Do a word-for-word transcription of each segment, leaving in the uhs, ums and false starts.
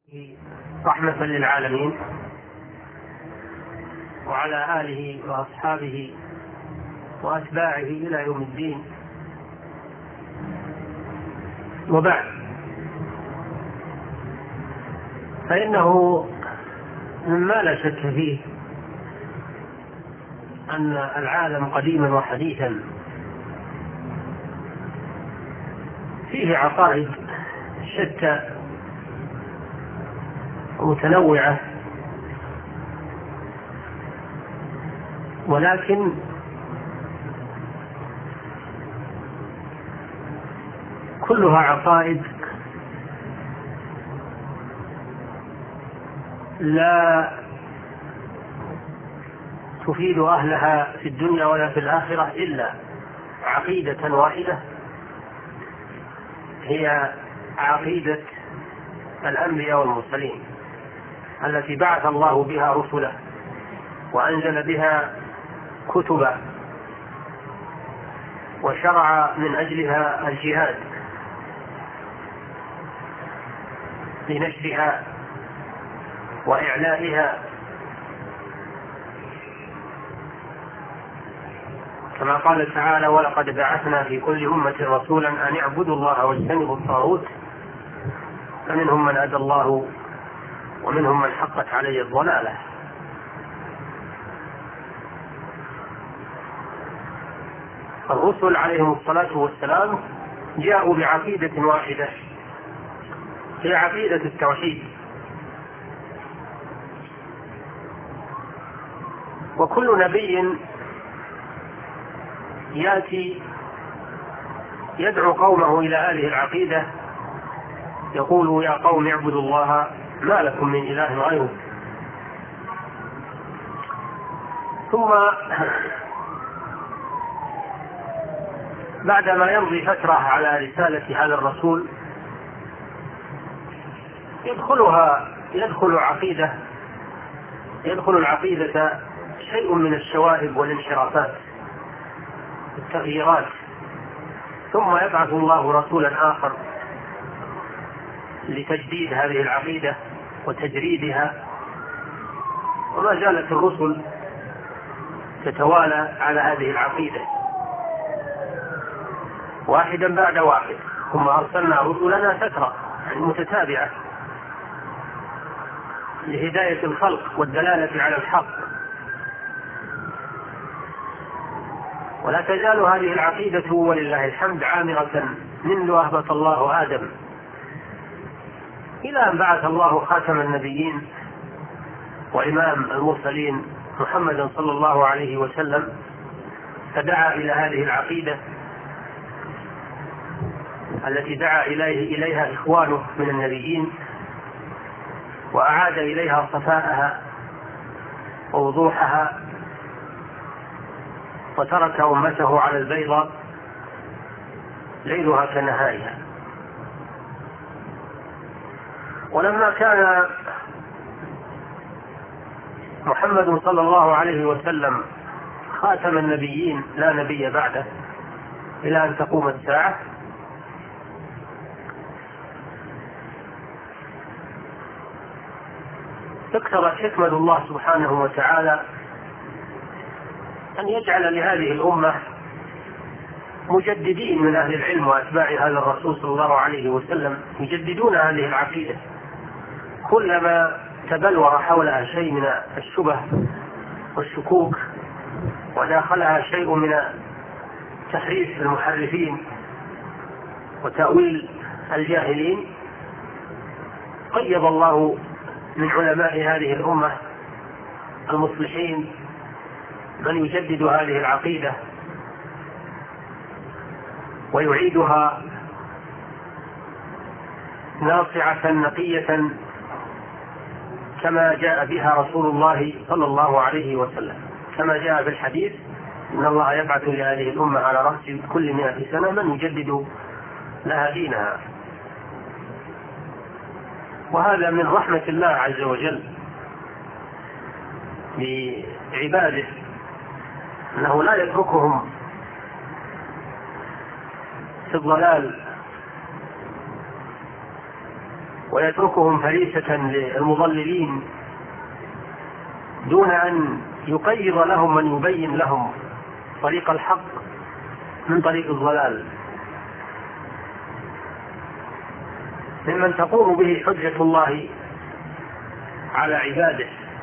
رحمة للعالمين، وعلى آله وأصحابه وأتباعه إلى يوم الدين، وبعد، فإنه مما لا شك فيه أن العالم قديما وحديثا فيه عقائد شتى متنوعة، ولكن كلها عقائد لا تفيد أهلها في الدنيا ولا في الآخرة إلا عقيدة واحدة، هي عقيدة الأنبياء والمرسلين التي بعث الله بها رسله وأنزل بها كتبا وشرع من أجلها الجهاد لنشرها وإعلائها، كما قال تعالى: ولقد بعثنا في كل أمة رسولا أن اعبدوا الله واجتنبوا الطاغوت فمنهم من هدى الله ومنهم من حقت عليه الضلالة. الرسل عليهم الصلاة والسلام جاءوا بعقيدة واحدة، هي عقيدة التوحيد، وكل نبي يأتي يدعو قومه إلى هذه العقيدة، يقول: يا قوم اعبدوا الله ما لكم من إله غيره. ثم بعدما يمضي فترة على رسالة هذا الرسول يدخلها يدخل عقيدة يدخل العقيدة شيء من الشوائب والانحرافات التغييرات، ثم يبعث الله رسولا آخر لتجديد هذه العقيدة وتجريدها، وما زالت الرسل تتوالى على هذه العقيدة واحدا بعد واحد، ثم أرسلنا رسلنا فترة متتابعة لهداية الخلق والدلالة على الحق. ولا تزال هذه العقيدة ولله الحمد عامرة منذ أهبط الله آدم إلى أن بعث الله خاتم النبيين وإمام المرسلين محمدا صلى الله عليه وسلم، فدعا إلى هذه العقيدة التي دعا إليه إليها إخوانه من النبيين، وأعاد إليها صفاءها ووضوحها، وترك أمته على البيضاء ليلها كنهارها. ولما كان محمد صلى الله عليه وسلم خاتم النبيين لا نبي بعده إلى أن تقوم الساعة، اقتضت حكمة الله سبحانه وتعالى أن يجعل لهذه الأمة مجددين من أهل العلم وأتباع هذا الرسول صلى الله عليه وسلم يجددون هذه العقيدة، كلما تبلور حولها شيء من الشبه والشكوك وداخلها شيء من تحريف المحرفين وتأويل الجاهلين، قيض الله من علماء هذه الأمة المصلحين من يجدد هذه العقيدة ويعيدها ناصعة نقية كما جاء بها رسول الله صلى الله عليه وسلم، كما جاء في الحديث: إن الله يبعث لهذه الأمة على رأس كل مئة سنة من يجدد لها دينها. وهذا من رحمة الله عز وجل بعباده، أنه لا يتركهم في الضلال ويتركهم فريسة للمضللين دون أن يقيض لهم من يبين لهم طريق الحق من طريق الضلال، ممن تقوم به حجة الله على عباده،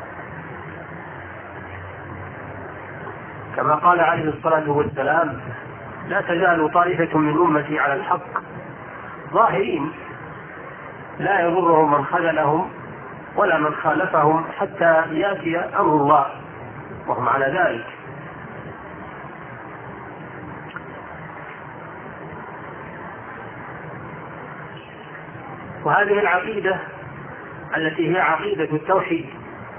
كما قال عليه الصلاة والسلام: لا تزال طائفة من أمتي على الحق ظاهرين لا يضرهم من خذلهم ولا من خالفهم حتى يأتي أمر الله وهم على ذلك. وهذه العقيدة التي هي عقيدة التوحيد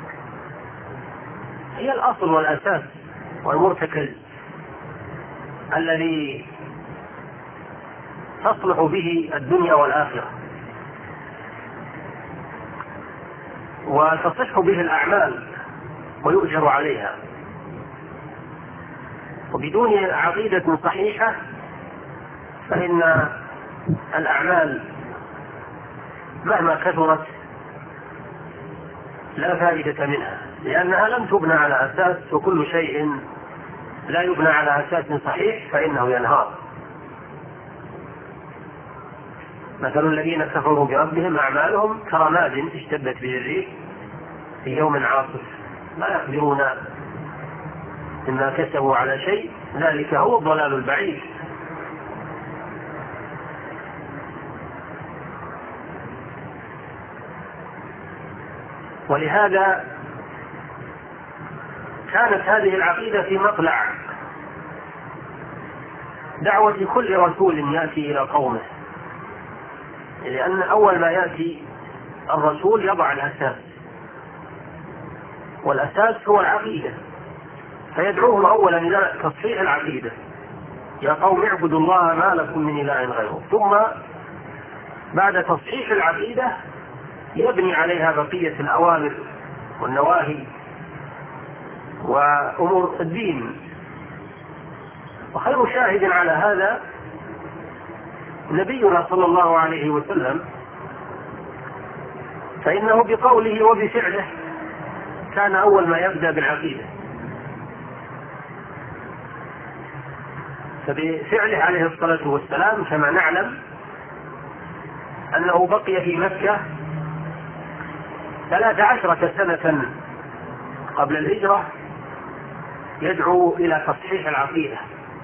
هي الأصل والأساس والمرتكز الذي تصلح به الدنيا والآخرة وتصح به الأعمال ويؤجر عليها. وبدون عقيدة صحيحة فإن الأعمال مهما كثرت لا فائدة منها، لأنها لم تبنى على أساس، وكل شيء لا يبنى على أساس صحيح فإنه ينهار. مثل الذين كفروا بربهم أعمالهم كرماد اشتدت به الريح في يوم عاصف لا يقدرون مما كسبوا على شيء، ذلك هو الضلال البعيد. ولهذا كانت هذه العقيدة في مطلع دعوة كل رسول يأتي إلى قومه، لأن أول ما يأتي الرسول يضع الأساس، والأساس هو العقيدة، فيدعوهم أولا إلى تصحيح العقيدة: يا قوم اعبدوا الله ما لكم من إله غيره. ثم بعد تصحيح العقيدة يبني عليها بقية الأوامر والنواهي وأمور الدين. وخير شاهد على هذا نبينا صلى الله عليه وسلم، فإنه بقوله وبفعله كان أول ما يبدأ بالعقيدة. فبفعله عليه الصلاة والسلام كما نعلم أنه بقي في مكة ثلاث عشرة سنة قبل الهجرة يدعو إلى تصحيح العقيدة.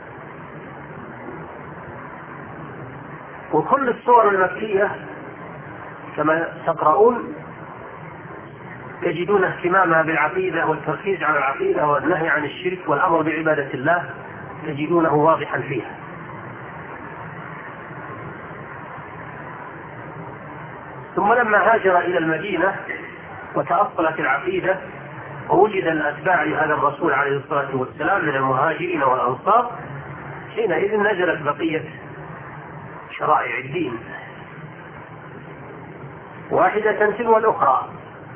وكل الصور المكية كما تقرؤون تجدون اهتمامها بالعقيدة والتركيز على العقيدة والنهي عن الشرك والأمر بعبادة الله، تجدونه واضحا فيها. ثم لما هاجر إلى المدينة وتأصلت العقيدة ووجد الأتباع لهذا الرسول عليه الصلاة والسلام من المهاجرين والأنصار، حينئذ نزلت بقية شرائع الدين واحدة تلو الأخرى.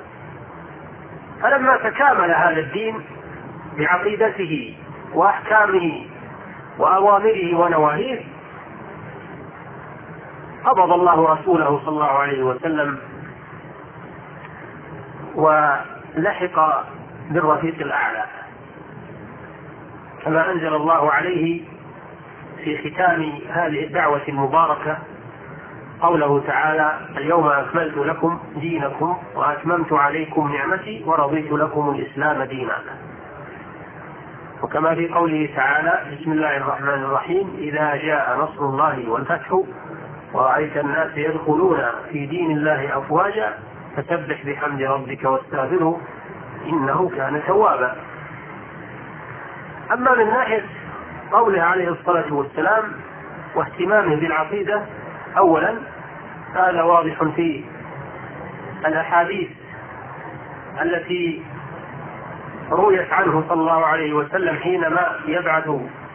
فلما تكامل هذا الدين بعقيدته وأحكامه وأوامره ونواهيه قبض الله رسوله صلى الله عليه وسلم ولحق بالرفيق الأعلى، كما أنزل الله عليه في ختام هذه الدعوة المباركة قوله تعالى: اليوم أكملت لكم دينكم وأتممت عليكم نعمتي ورضيت لكم الإسلام دينا. وكما في قوله تعالى: بسم الله الرحمن الرحيم: إذا جاء نصر الله والفتح ورأيت الناس يدخلون في دين الله أفواجا فسبح بحمد ربك واستغفره إنه كان توابا. أما من ناحية قوله عليه الصلاة والسلام واهتمامه بالعقيدة، أولا هذا واضح في الأحاديث التي رويت عنه صلى الله عليه وسلم حينما يبعث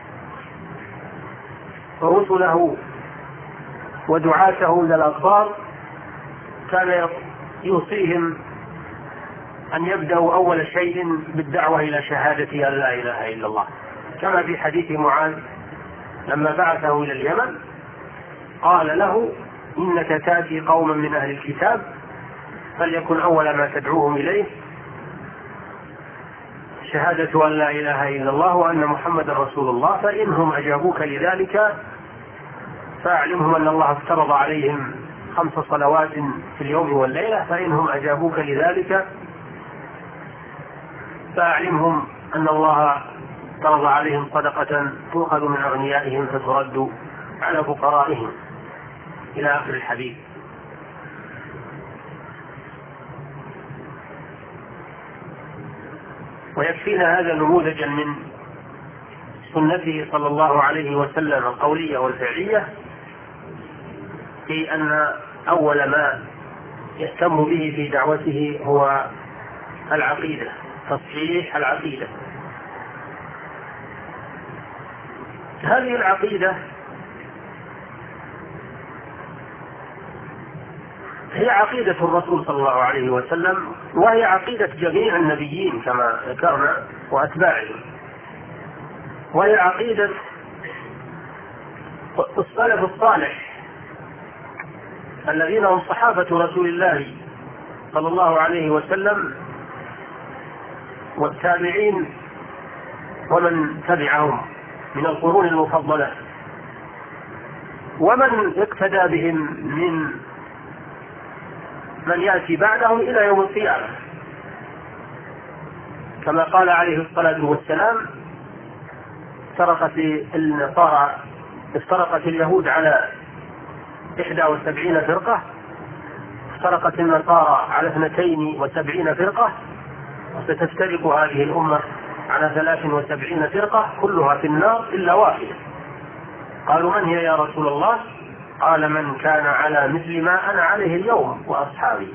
رسله ودعاته إلى الأقطار كان يوصيهم أن يبدأوا أول شيء بالدعوة إلى شهادة أن لا إله إلا الله، كما في حديث معاذ لما بعثه إلى اليمن قال له: إنك تأتي قوما من أهل الكتاب فليكن أول ما تدعوهم إليه شهادة أن لا إله إلا الله وأن محمد رسول الله، فإنهم أجابوك لذلك فأعلمهم أن الله افترض عليهم خمس صلوات في اليوم والليلة، فإنهم أجابوك لذلك فأعلمهم أن الله افترض عليهم صدقة تؤخذ من أغنيائهم فترد على فقرائهم، إلى آخر الحديث. ويكفينا هذا نموذجا من سنته صلى الله عليه وسلم القولية والفعلية في أن أول ما يهتم به في دعوته هو العقيدة، تصحيح العقيدة. هذه العقيدة هي عقيدة الرسول صلى الله عليه وسلم، وهي عقيدة جميع النبيين كما ذكرنا وأتباعهم، وهي عقيدة السلف الصالح الذين هم صحابة رسول الله صلى الله عليه وسلم والتابعين ومن تبعهم من القرون المفضلة، ومن اقتدى بهم من من يأتي بعدهم إلى يوم القيامة، كما قال عليه الصلاة والسلام: افترقت النصارى افترقت اليهود على إحدى وسبعين فرقة، افترقت النصارى على اثنتين وسبعين فرقة، وستفترق هذه الأمة على ثلاث وسبعين فرقة كلها في النار إلا واحدة. قالوا: من هي يا رسول الله؟ قال: من كان على مثل ما أنا عليه اليوم وأصحابي.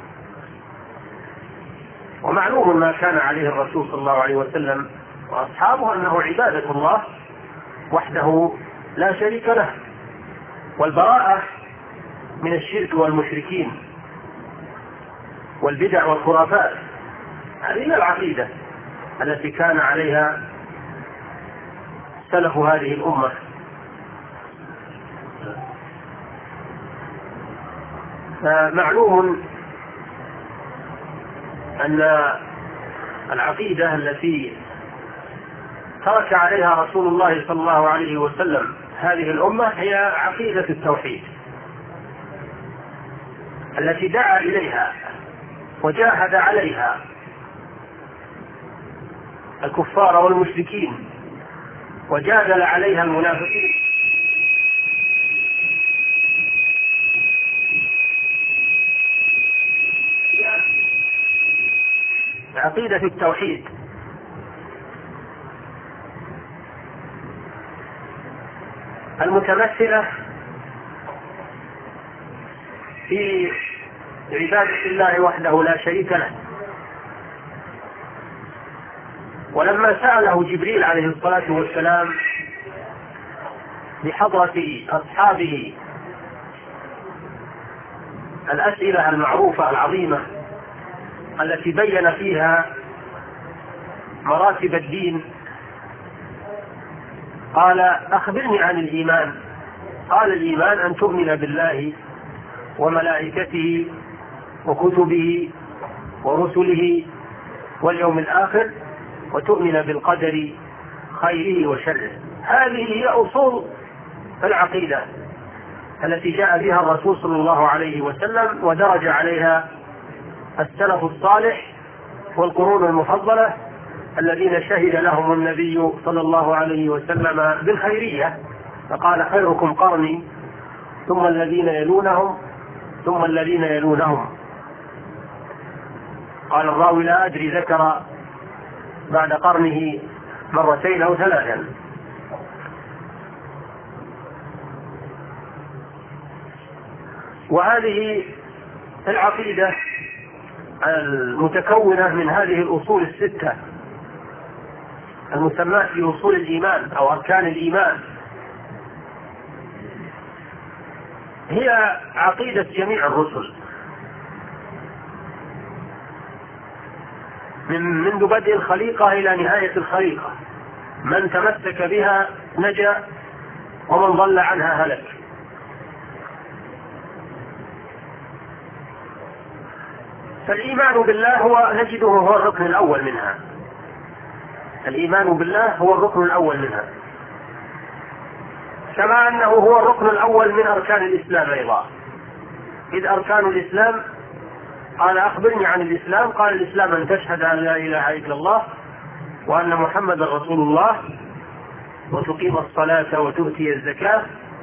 ومعلوم ما كان عليه الرسول صلى الله عليه وسلم وأصحابه أنه عبادة الله وحده لا شريك له، والبراءة من الشرك والمشركين والبدع والخرافات. هذه العقيدة التي كان عليها سلف هذه الأمة. معلوم أن العقيدة التي ترك عليها رسول الله صلى الله عليه وسلم هذه الأمة هي عقيدة التوحيد التي دعا إليها وجاهد عليها الكفار والمشركين وجادل عليها المنافقين. عقيدة التوحيد المتمثلة في عبادة الله وحده لا شريك له. ولما سأله جبريل عليه الصلاة والسلام بحضرة أصحابه الأسئلة المعروفة العظيمة التي بين فيها مراتب الدين، قال: أخبرني عن الإيمان. قال: الإيمان أن تؤمن بالله وملائكته وكتبه ورسله واليوم الآخر وتؤمن بالقدر خيره وشره. هذه هي أصول العقيدة التي جاء بها الرسول صلى الله عليه وسلم ودرج عليها السلف الصالح والقرون المفضلة الذين شهد لهم النبي صلى الله عليه وسلم بالخيرية، فقال: خيركم قرني ثم الذين يلونهم ثم الذين يلونهم. قال الراوي: لا أدري ذكر بعد قرنه مرتين أو ثلاثا. وهذه العقيدة المتكونة من هذه الأصول الستة المسماة بأصول الإيمان أو أركان الإيمان هي عقيدة جميع الرسل من منذ بدء الخليقة إلى نهاية الخليقة. من تمسك بها نجا ومن ضل عنها هلك. فالإيمان بالله هو نجده هو الركن الأول منها. الإيمان بالله هو الركن الأول منها، كما أنه هو الركن الأول من أركان الإسلام أيضا. إذ أركان الإسلام قال أخبرني عن الإسلام، قال الإسلام أن تشهد أن لا إله إلا الله وأن محمد رسول الله وتقيم الصلاة وتؤتي الزكاة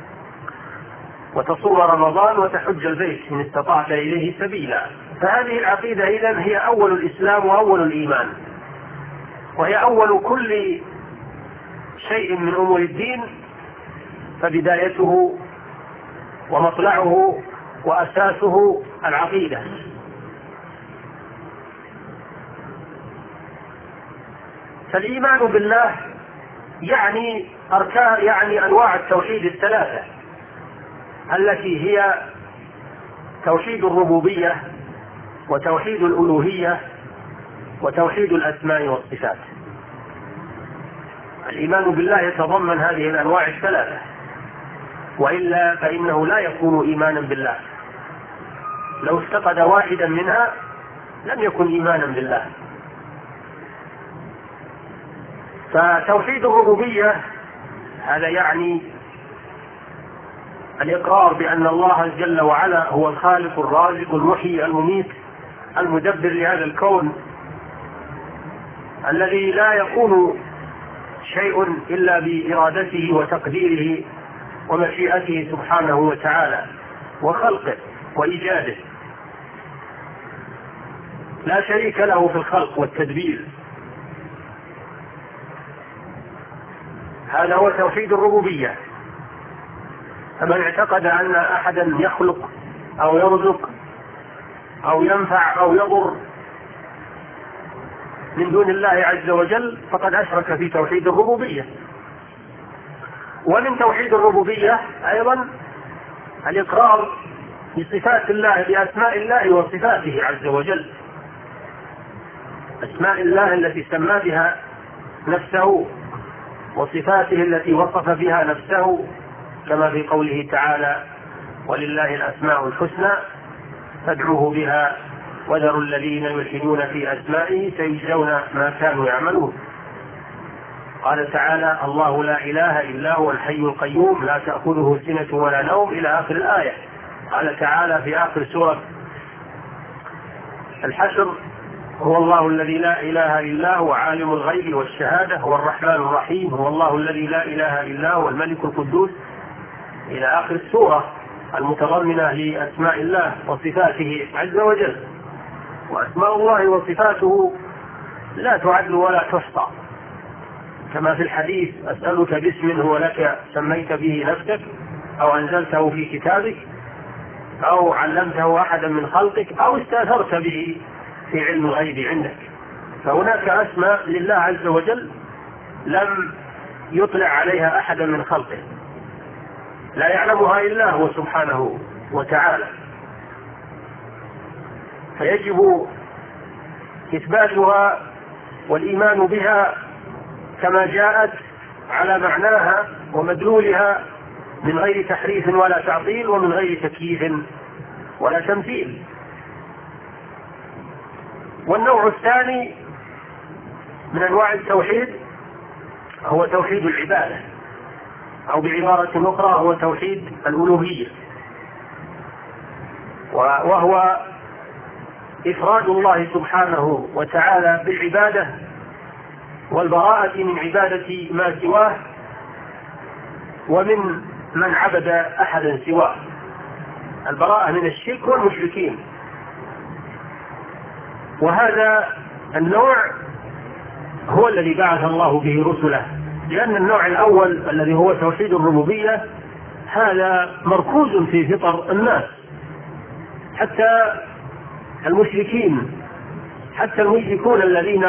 وتصوم رمضان وتحج البيت إن استطعت إليه سبيلا. فهذه العقيدة إذن هي أول الإسلام وأول الإيمان، وهي أول كل شيء من أمور الدين، فبدايته ومطلعه وأساسه العقيدة. فالإيمان بالله يعني أركان، يعني أنواع التوحيد الثلاثة التي هي توحيد الربوبية وتوحيد الألوهية وتوحيد الأسماء والصفات. الإيمان بالله يتضمن هذه الأنواع الثلاثة، وإلا فإنه لا يكون إيمانا بالله. لو افتقد واحدا منها لم يكن إيمانا بالله. فتوحيد الربوبية هذا يعني الإقرار بأن الله جل وعلا هو الخالق الرازق المحيي المميت المدبر لهذا الكون، الذي لا يكون شيء إلا بإرادته وتقديره ومشيئته سبحانه وتعالى وخلقه وإيجاده، لا شريك له في الخلق والتدبير. هذا هو توحيد الربوبية. فمن اعتقد أن أحدا يخلق أو يرزق أو ينفع أو يضر من دون الله عز وجل فقد أشرك في توحيد الربوبية. ومن توحيد الربوبية أيضا الإقرار بصفات الله، بأسماء الله وصفاته عز وجل، أسماء الله التي سمى بها نفسه وصفاته التي وصف بها نفسه، كما في قوله تعالى: ولله الأسماء الحسنى فادعوه بها وذروا الذين يلحدون في أسمائه سيجزون ما كانوا يعملون. قال تعالى: الله لا إله إلا هو الحي القيوم لا تأخذه سنة ولا نوم إلى آخر الآية. قال تعالى في آخر سورة الحشر: هو الله الذي لا إله إلا هو عالم الغيب والشهادة هو الرحمن الرحيم هو الله الذي لا إله إلا هو الملك القدوس إلى آخر السورة المتضمنة لأسماء الله وصفاته عز وجل. وأسماء الله وصفاته لا تعد ولا تحصى، كما في الحديث: أسألك باسم هو لك سميت به نفسك أو أنزلته في كتابك أو علمته أحدا من خلقك أو استأثرت به في علم الغيب عندك. فهناك أسماء لله عز وجل لم يطلع عليها أحدا من خلقه، لا يعلمها إلا هو سبحانه وتعالى، فيجب إثباتها والإيمان بها كما جاءت على معناها ومدلولها من غير تحريف ولا تعطيل ومن غير تكييف ولا تمثيل. والنوع الثاني من أنواع التوحيد هو توحيد العبادة، أو بعبارة أخرى هو توحيد الألوهية، وهو إفراد الله سبحانه وتعالى بالعبادة والبراءة من عبادة ما سواه ومن من عبد أحدا سواه، البراءة من الشرك والمشركين. وهذا النوع هو الذي بعث الله به رسله، لأن النوع الأول الذي هو توحيد الربوبية هذا مركوز في فطر الناس، حتى المشركين حتى المشركون الذين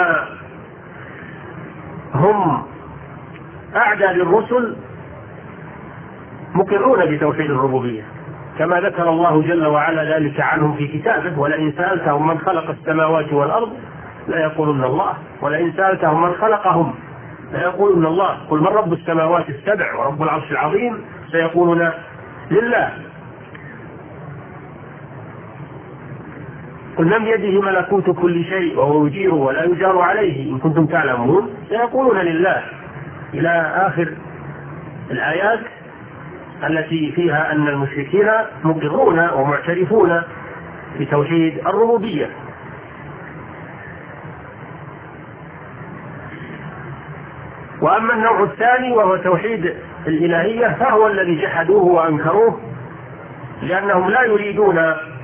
هم أعدى للرسل مقرون بتوحيد الربوبية، كما ذكر الله جل وعلا ذلك عنهم في كتابه: ولئن سألتهم من خلق السماوات والأرض ليقولن الله ولئن سألتهم من خلقهم ليقولن الله قل من رب السماوات السبع ورب العرش العظيم سيقولون لله. قل من بيده ملكوت كل شيء وهو يجير ولا يجار عليه إن كنتم تعلمون سيقولون لله، إلى آخر الآيات التي فيها أن المشركين مقرون ومعترفون بتوحيد الربوبية. وأما النوع الثاني وهو توحيد الإلهية فهو الذي جحدوه وأنكروه، لأنهم لا يريدون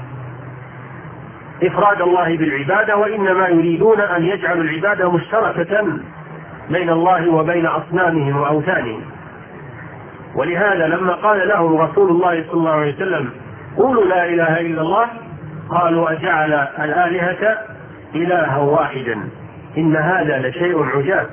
إفراد الله بالعبادة، وإنما يريدون أن يجعلوا العبادة مشتركة بين الله وبين أصنامهم وأوثانهم. ولهذا لما قال لهم رسول الله صلى الله عليه وسلم قولوا لا إله إلا الله قالوا أجعل الآلهة إلها واحدا إن هذا لشيء عجاب.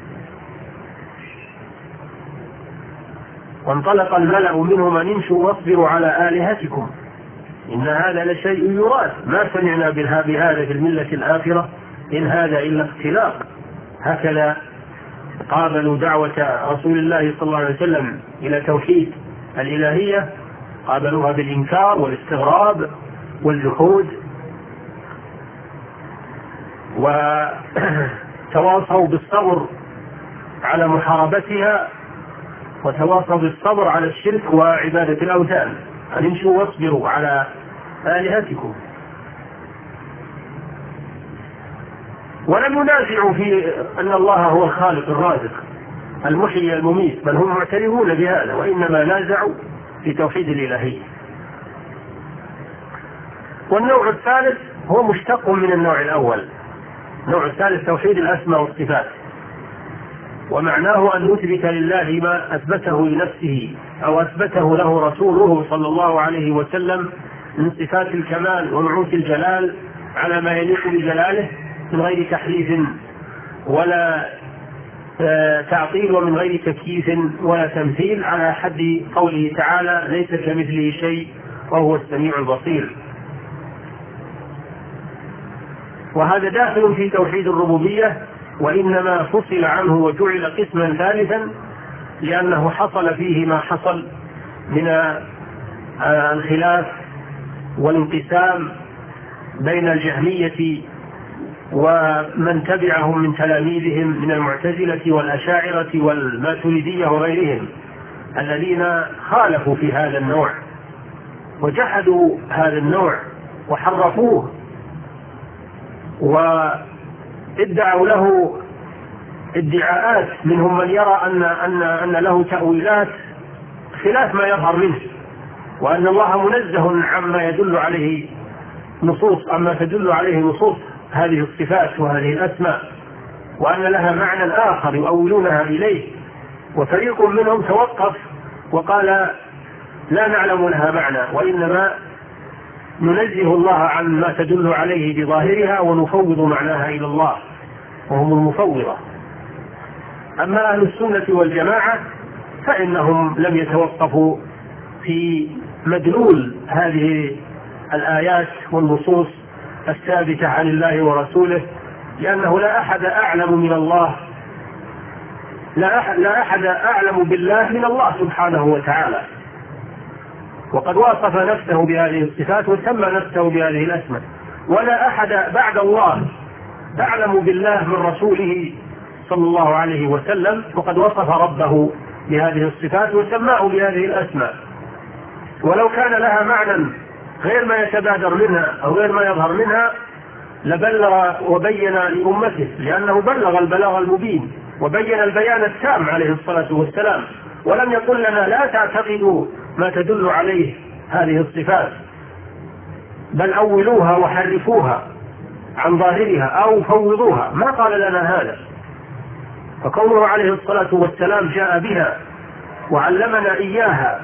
وانطلق الملأ منهم أن امشوا واصبروا على آلهتكم إن هذا لشيء يراد ما سمعنا بهذا في الملة الآخرة إن هذا إلا اختلاق. هكذا قابلوا دعوة رسول الله صلى الله عليه وسلم إلى توحيد الإلهية، قابلوها بالإنكار والاستغراب والجحود، وتواصوا بالصبر على محاربتها، وتواصوا بالصبر على الشرك وعبادة الأوثان. أن امشوا واصبروا على آلهتكم. ولم ينازعوا في أن الله هو الخالق الرازق المحيي المميت، بل هم معترفون بهذا، وإنما نازعوا في توحيد الإلهية. والنوع الثالث هو مشتق من النوع الأول. النوع الثالث توحيد الأسماء والصفات، ومعناه أن نثبت لله ما أثبته لنفسه أو أثبته له رسوله صلى الله عليه وسلم من صفات الكمال ونعوت الجلال على ما يليق بجلاله من غير تحريف ولا تعطيل ومن غير تكييف ولا تمثيل، على حد قوله تعالى ليس كمثله شيء وهو السميع البصير. وهذا داخل في توحيد الربوبية، وإنما فصل عنه وجعل قسما ثالثا لأنه حصل فيه ما حصل من الخلاف والانقسام بين الجهمية ومن تبعهم من تلاميذهم من المعتزلة والأشاعرة والماتريدية وغيرهم الذين خالفوا في هذا النوع وجحدوا هذا النوع وحرفوه وادعوا له ادعاءات، منهم من يرى أن, أن, أن له تأويلات خلاف ما يظهر منه، وأن الله منزه عما يدل عليه نصوص عما تدل عليه نصوص هذه الصفات وهذه الأسماء، وأن لها معنى آخر يؤولونها إليه. وفريق منهم توقف وقال لا نعلم لها معنى، وإنما ننزه الله عن ما تدل عليه بظاهرها ونفوض معناها إلى الله، وهم المفوضة. أما أهل السنة والجماعة فإنهم لم يتوقفوا في مدلول هذه الآيات والنصوص الثابتة عن الله ورسوله، لأنه لا أحد أعلم من الله لا أحد, لا أحد أعلم بالله من الله سبحانه وتعالى، وقد وصف نفسه بهذه الصفات وسمى نفسه بهذه الأسماء. ولا أحد بعد الله أعلم بالله من رسوله صلى الله عليه وسلم، وقد وصف ربه بهذه الصفات وسماه بهذه الأسماء. ولو كان لها معنى غير ما يتبادر منها أو غير ما يظهر منها لبلغ وبين لأمته، لأنه بلغ البلاغ المبين وبين البيان التام عليه الصلاة والسلام، ولم يقل لنا لا تعتقدوا ما تدل عليه هذه الصفات، بل أولوها وحرفوها عن ظاهرها أو فوضوها، ما قال لنا هذا. فكونه عليه الصلاة والسلام جاء بها وعلمنا إياها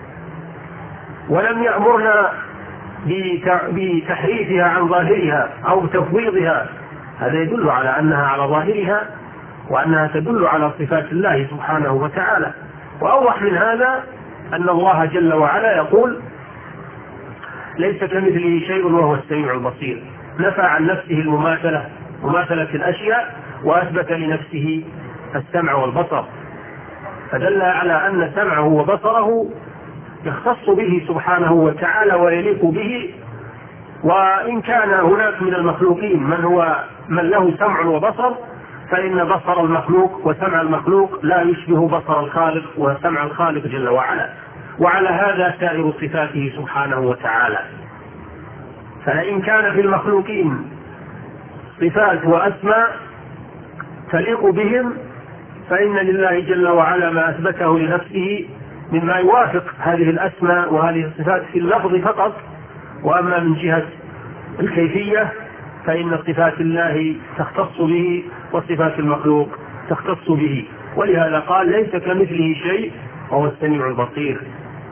ولم يأمرنا بتحريفها عن ظاهرها أو تفويضها، هذا يدل على أنها على ظاهرها وأنها تدل على صفات الله سبحانه وتعالى. وأوضح من هذا أن الله جل وعلا يقول ليس كمثله شيء وهو السميع البصير، نفى عن نفسه المماثلة مماثلة الأشياء وأثبت لنفسه السمع والبصر، فدل على أن سمعه وبصره يختص به سبحانه وتعالى ويليق به وإن كان هناك من المخلوقين من هو من له سمع وبصر، فإن بصر المخلوق وسمع المخلوق لا يشبه بصر الخالق وسمع الخالق جل وعلا، وعلى هذا سائر صفاته سبحانه وتعالى. فإن كان في المخلوقين صفات وأسماء تليق بهم، فإن لله جل وعلا ما أثبته لنفسه مما يوافق هذه الأسماء وهذه الصفات في اللفظ فقط. وأما من جهة الكيفية فإن صفات الله تختص به وصفات المخلوق تختص به، ولهذا قال ليس كمثله شيء وهو السميع البصير.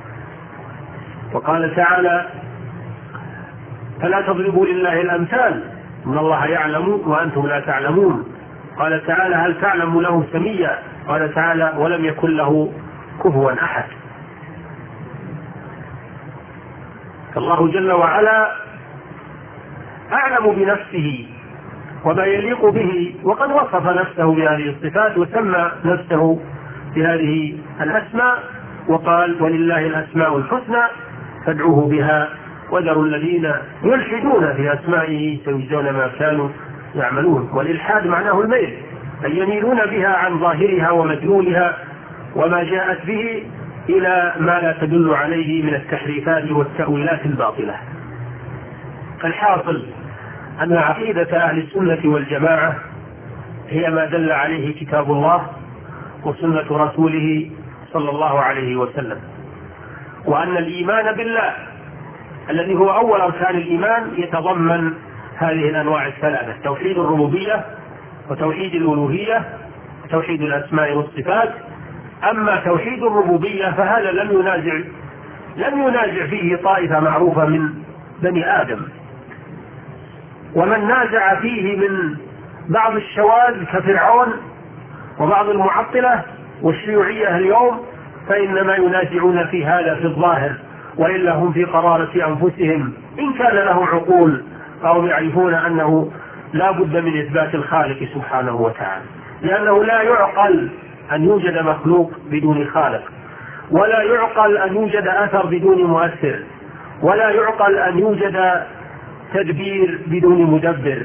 وقال تعالى فلا تضربوا لله الأمثال إن الله يعلم وأنتم لا تعلمون. قال تعالى هل تعلم له سميا. قال تعالى ولم يكن له كفوا أحد. فالله جل وعلا أعلم بنفسه وما يليق به، وقد وصف نفسه بهذه الصفات وسمى نفسه بهذه الأسماء، وقال ولله الأسماء الحسنى فادعوه بها وذروا الذين يلحدون في أسمائه سيجزون ما كانوا يعملون. والإلحاد معناه الميل، أي يميلون بها عن ظاهرها ومدلولها وما جاءت به إلى ما لا تدل عليه من التحريفات والتأويلات الباطلة. الحاصل أن عقيدة أهل السنة والجماعة هي ما دل عليه كتاب الله وسنة رسوله صلى الله عليه وسلم، وأن الإيمان بالله الذي هو أول أركان الإيمان يتضمن هذه الأنواع الثلاثة: توحيد الربوبية وتوحيد الألوهية وتوحيد الأسماء والصفات. أما توحيد الربوبية فهذا لم ينازع لم ينازع فيه طائفة معروفة من بني آدم، ومن نازع فيه من بعض الشواذ كفرعون وبعض المعطلة والشيوعية اليوم فإنما ينازعون في هذا في الظاهر، وإلا هم في قرارة أنفسهم إن كان لهم عقول فهم يعرفون أنه لا بد من إثبات الخالق سبحانه وتعالى، لأنه لا يعقل أن يوجد مخلوق بدون خالق، ولا يعقل أن يوجد أثر بدون مؤثر، ولا يعقل أن يوجد تدبير بدون مدبر.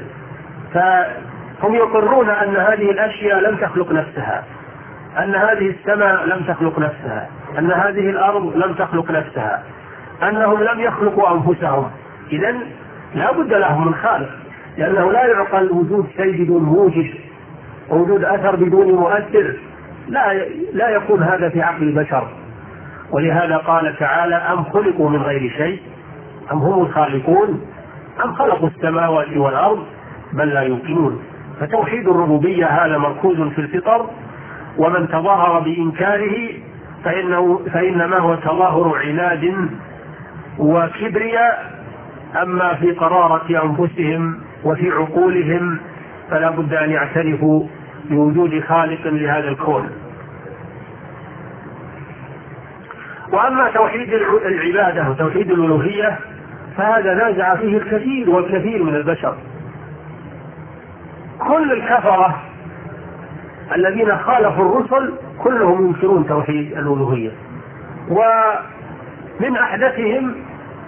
فهم يقرون أن هذه الأشياء لم تخلق نفسها، أن هذه السماء لم تخلق نفسها، أن هذه الأرض لم تخلق نفسها، أنهم لم يخلقوا أنفسهم. إذن لا بد لهم من خالق، لأنه لا يعقل وجود شيء بدون موجد، وجود أثر بدون مؤثر، لا لا يكون هذا في عقل البشر. ولهذا قال تعالى أم خلقوا من غير شيء أم هم الخالقون أم خلقوا السماوات والأرض بل لا يوقنون. فتوحيد الربوبية هذا مركوز في الفطر، ومن تظاهر بإنكاره فإنه فإنما هو تظاهر عناد وكبرياء. أما في قرارة أنفسهم وفي عقولهم فلا بد أن يعترفوا بوجود خالق لهذا الكون. وأما توحيد العبادة وتوحيد الألوهية فهذا نازع فيه الكثير والكثير من البشر. كل الكفرة الذين خالفوا الرسل كلهم ينكرون توحيد الألوهية، ومن أحدثهم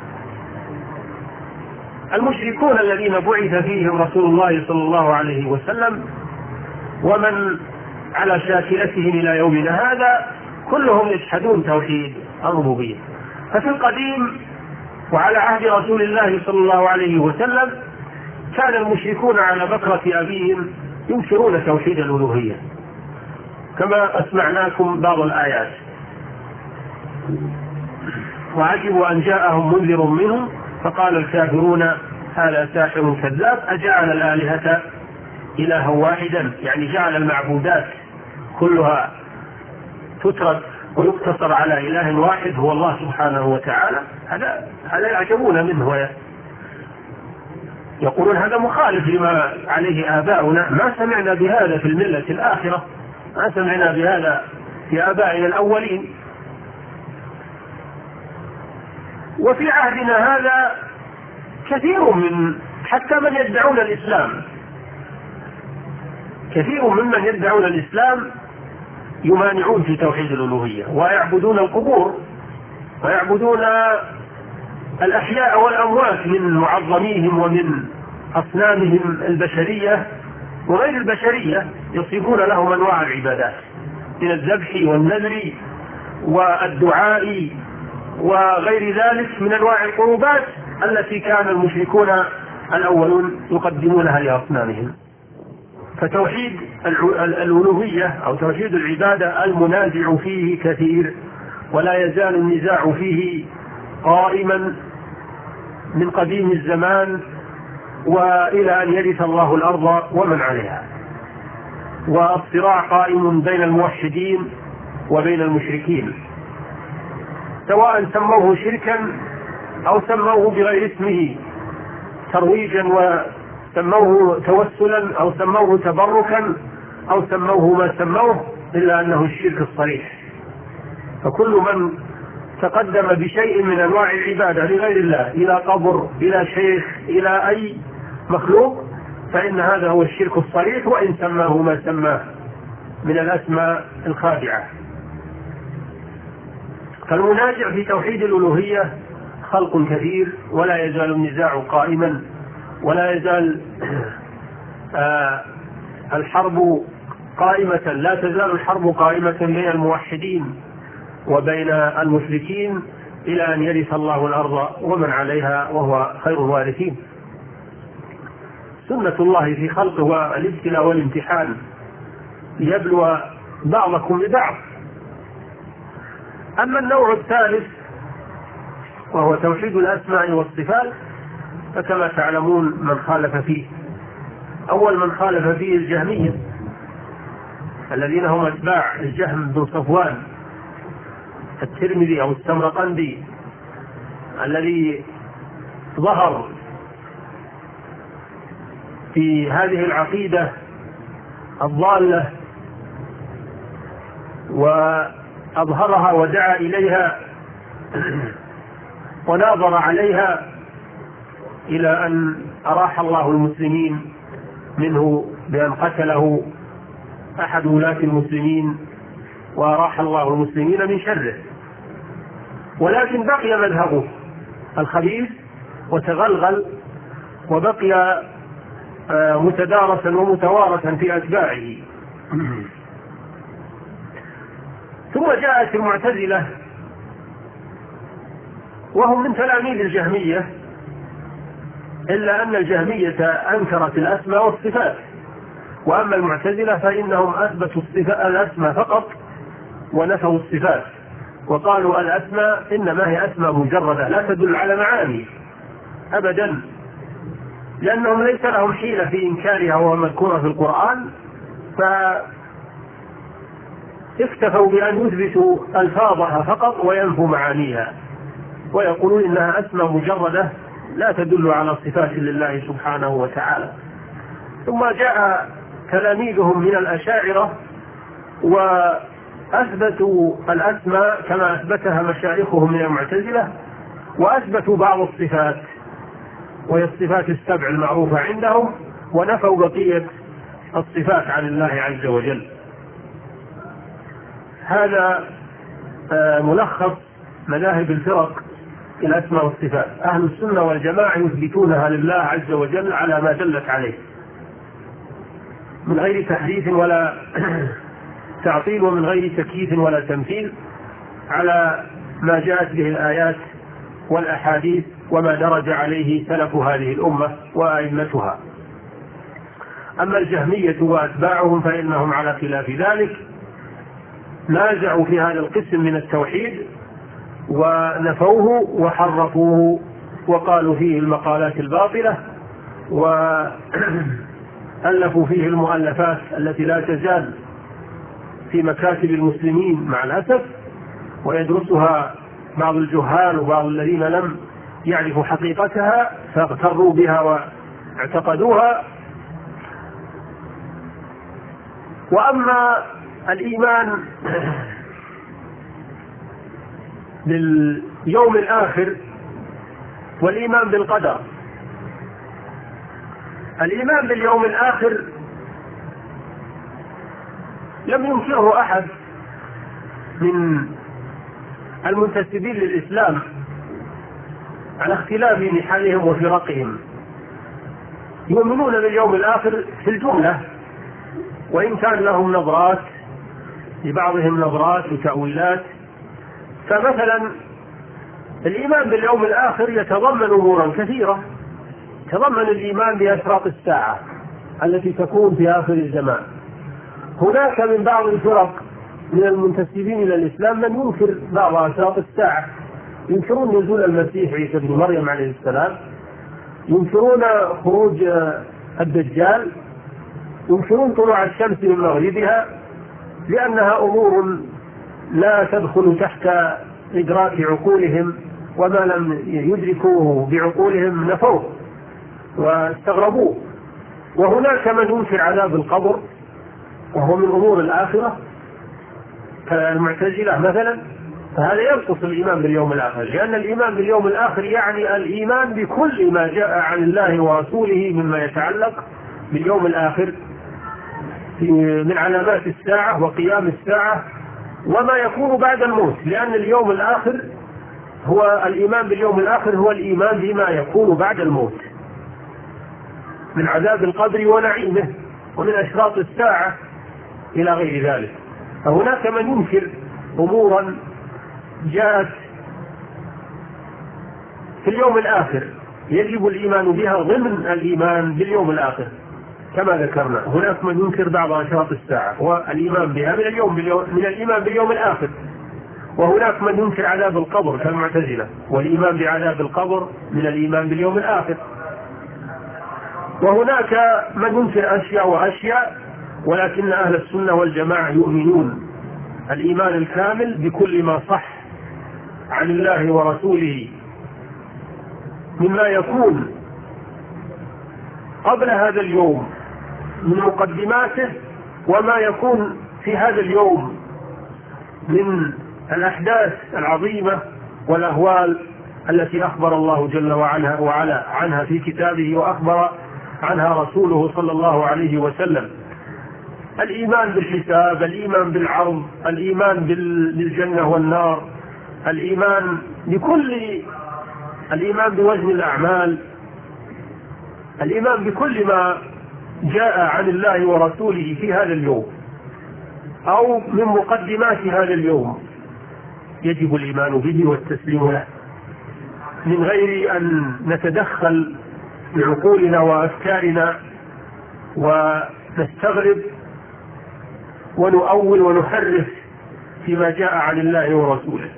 المشركون الذين بعث فيهم رسول الله صلى الله عليه وسلم ومن على شاكلتهم إلى يومنا هذا كلهم يجحدون توحيد الربوبية. ففي القديم وعلى عهد رسول الله صلى الله عليه وسلم كان المشركون على بكرة أبيهم ينكرون توحيد الألوهية كما أسمعناكم بعض الآيات. وعجبوا أن جاءهم منذر منهم فقال الكافرون هذا ساحر كذاب أجعل الآلهة إلها واحدا، يعني جعل المعبودات كلها تترك ويقتصر على إله واحد هو الله سبحانه وتعالى. هذا هذا يعجبون منه، يقولون هذا مخالف لما عليه آباؤنا، ما سمعنا بهذا في الملة الآخرة، ما سمعنا بهذا في آبائنا الأولين. وفي عهدنا هذا كثير من حتى من يدعون الإسلام كثير ممن يدعون الإسلام يمانعون في توحيد الألوهية ويعبدون القبور ويعبدون الأحياء والأموات من معظميهم ومن أصنامهم البشرية وغير البشرية يصيبون لهم أنواع العبادات من الذبح والنذر والدعاء وغير ذلك من أنواع القربات التي كان المشركون الأولون يقدمونها لأصنامهم. فتوحيد الألوهية أو توحيد العبادة المنازع فيه كثير، ولا يزال النزاع فيه قائما من قديم الزمان وإلى أن يرث الله الأرض ومن عليها، والصراع قائم بين الموحدين وبين المشركين، سواء سموه شركا أو سموه بغير اسمه ترويجا وسموه توسلا أو سموه تبركا أو سموه ما سموه، إلا أنه الشرك الصريح. فكل من تقدم بشيء من أنواع العبادة لغير الله، إلى قبر، إلى شيخ، إلى أي مخلوق، فإن هذا هو الشرك الصريح، وإن سماه ما سماه من الأسماء الخادعة. فالمنازع في توحيد الألوهية خلق كثير، ولا يزال النزاع قائما، ولا يزال آه الحرب قائمة، لا تزال الحرب قائمة بين الموحدين وبين المشركين إلى أن يرث الله الأرض ومن عليها وهو خير الوارثين. سنة الله في خلقه والابتلاء والامتحان ليبلو بعضكم ببعض. أما النوع الثالث وهو توحيد الأسماء والصفات، فكما تعلمون من خالف فيه. أول من خالف فيه الجهمية الذين هم أتباع الجهم بن صفوان الترمذي أو السمرقندي، الذي ظهر في هذه العقيدة الضالة وأظهرها ودعا إليها وناظر عليها إلى أن أراح الله المسلمين منه بأن قتله أحد ولاة المسلمين، وأراح الله المسلمين من شره. ولكن بقي مذهبه الخبيث وتغلغل، وبقي متدارسا ومتوارثا في أتباعه. ثم جاءت المعتزلة وهم من تلاميذ الجهمية، إلا أن الجهمية أنكرت الأسماء والصفات، وأما المعتزلة فإنهم أثبتوا الأسماء فقط ونفوا الصفات، وقالوا الأسماء إنما هي أسماء مجردة لا تدل على معاني أبدا، لأنهم ليس لهم حيلة في إنكارها وهو مذكورة في القرآن، فاكتفوا بأن يثبتوا ألفاظها فقط وينفوا معانيها، ويقولون إنها أسماء مجردة لا تدل على صفات لله سبحانه وتعالى. ثم جاء تلاميذهم من الأشاعرة وأثبتوا الأسماء كما أثبتها مشايخهم من المعتزلة، وأثبتوا بعض الصفات وهي الصفات السبع المعروفة عندهم، ونفوا بقية الصفات عن الله عز وجل. هذا ملخص مذاهب الفرق في الأسماء والصفات. أهل السنة والجماعة يثبتونها لله عز وجل على ما دلت عليه من غير تحديث ولا تعطيل، ومن غير تكييف ولا تمثيل، على ما جاءت به الآيات والأحاديث وما درج عليه سلف هذه الأمة وأئمتها. أما الجهمية وأتباعهم فإنهم على خلاف ذلك، نازعوا في هذا القسم من التوحيد ونفوه وحرفوه وقالوا فيه المقالات الباطلة، وألفوا فيه المؤلفات التي لا تزال في مكاتب المسلمين مع الأسف، ويدرسها بعض الجهال وبعض الذين لم يعرفوا حقيقتها فاغتروا بها واعتقدوها. وأما الإيمان باليوم الآخر والإيمان بالقدر، الإيمان باليوم الآخر لم ينكره أحد من المنتسبين للإسلام، على اختلاف نحلهم وفرقهم. يؤمنون باليوم الآخر في الجملة، وإن كان لهم نظرات لبعضهم نظرات وتأويلات. فمثلا الإيمان باليوم الآخر يتضمن أمورا كثيرة، يتضمن الإيمان بأشراط الساعة التي تكون في آخر الزمان. هناك من بعض الفرق من المنتسبين إلى الإسلام من ينكر بعض أشراط الساعة، ينكرون نزول المسيح عيسى بن مريم عليه السلام، ينكرون خروج الدجال، ينكرون طلوع الشمس من مغربها، لأنها أمور لا تدخل تحت إدراك عقولهم، وما لم يدركوه بعقولهم نفوه واستغربوه. وهناك من ينكر عذاب القبر وهو من أمور الآخرة كالمعتزلة مثلا، فهذا ينقص الإيمان باليوم الآخر، لأن الإيمان باليوم الآخر يعني الإيمان بكل ما جاء عن الله ورسوله مما يتعلق باليوم الآخر من علامات الساعة وقيام الساعة وما يكون بعد الموت. لأن اليوم الآخر هو الإيمان باليوم الآخر هو الإيمان بما يكون بعد الموت من عذاب القبر ونعيمه ومن أشراط الساعة إلى غير ذلك. فهناك من ينكر أمورا جاءت في اليوم الآخر يجب الإيمان بها ضمن الإيمان باليوم الآخر كما ذكرنا. هناك من ينكر بعض أشراط الساعة والإيمان بها من اليوم من الإيمان باليوم الآخر، وهناك من ينكر عذاب القبر كالمعتزلة والإيمان بعذاب القبر من الإيمان باليوم الآخر، وهناك من ينكر أشياء وأشياء. ولكن أهل السنة والجماعة يؤمنون الإيمان الكامل بكل ما صح عن الله ورسوله مما يكون قبل هذا اليوم من مقدماته، وما يكون في هذا اليوم من الأحداث العظيمة والأهوال التي أخبر الله جل وعلا وعلا عنها في كتابه وأخبر عنها رسوله صلى الله عليه وسلم. الإيمان بالحساب، الإيمان بالعرض، الإيمان بالجنة والنار، الإيمان بكل الإيمان بوزن الأعمال، الإيمان بكل ما جاء عن الله ورسوله في هذا اليوم أو من مقدمات هذا اليوم يجب الإيمان به والتسليم له من غير أن نتدخل بعقولنا وأفكارنا ونستغرب ونؤول ونحرف فيما جاء عن الله ورسوله.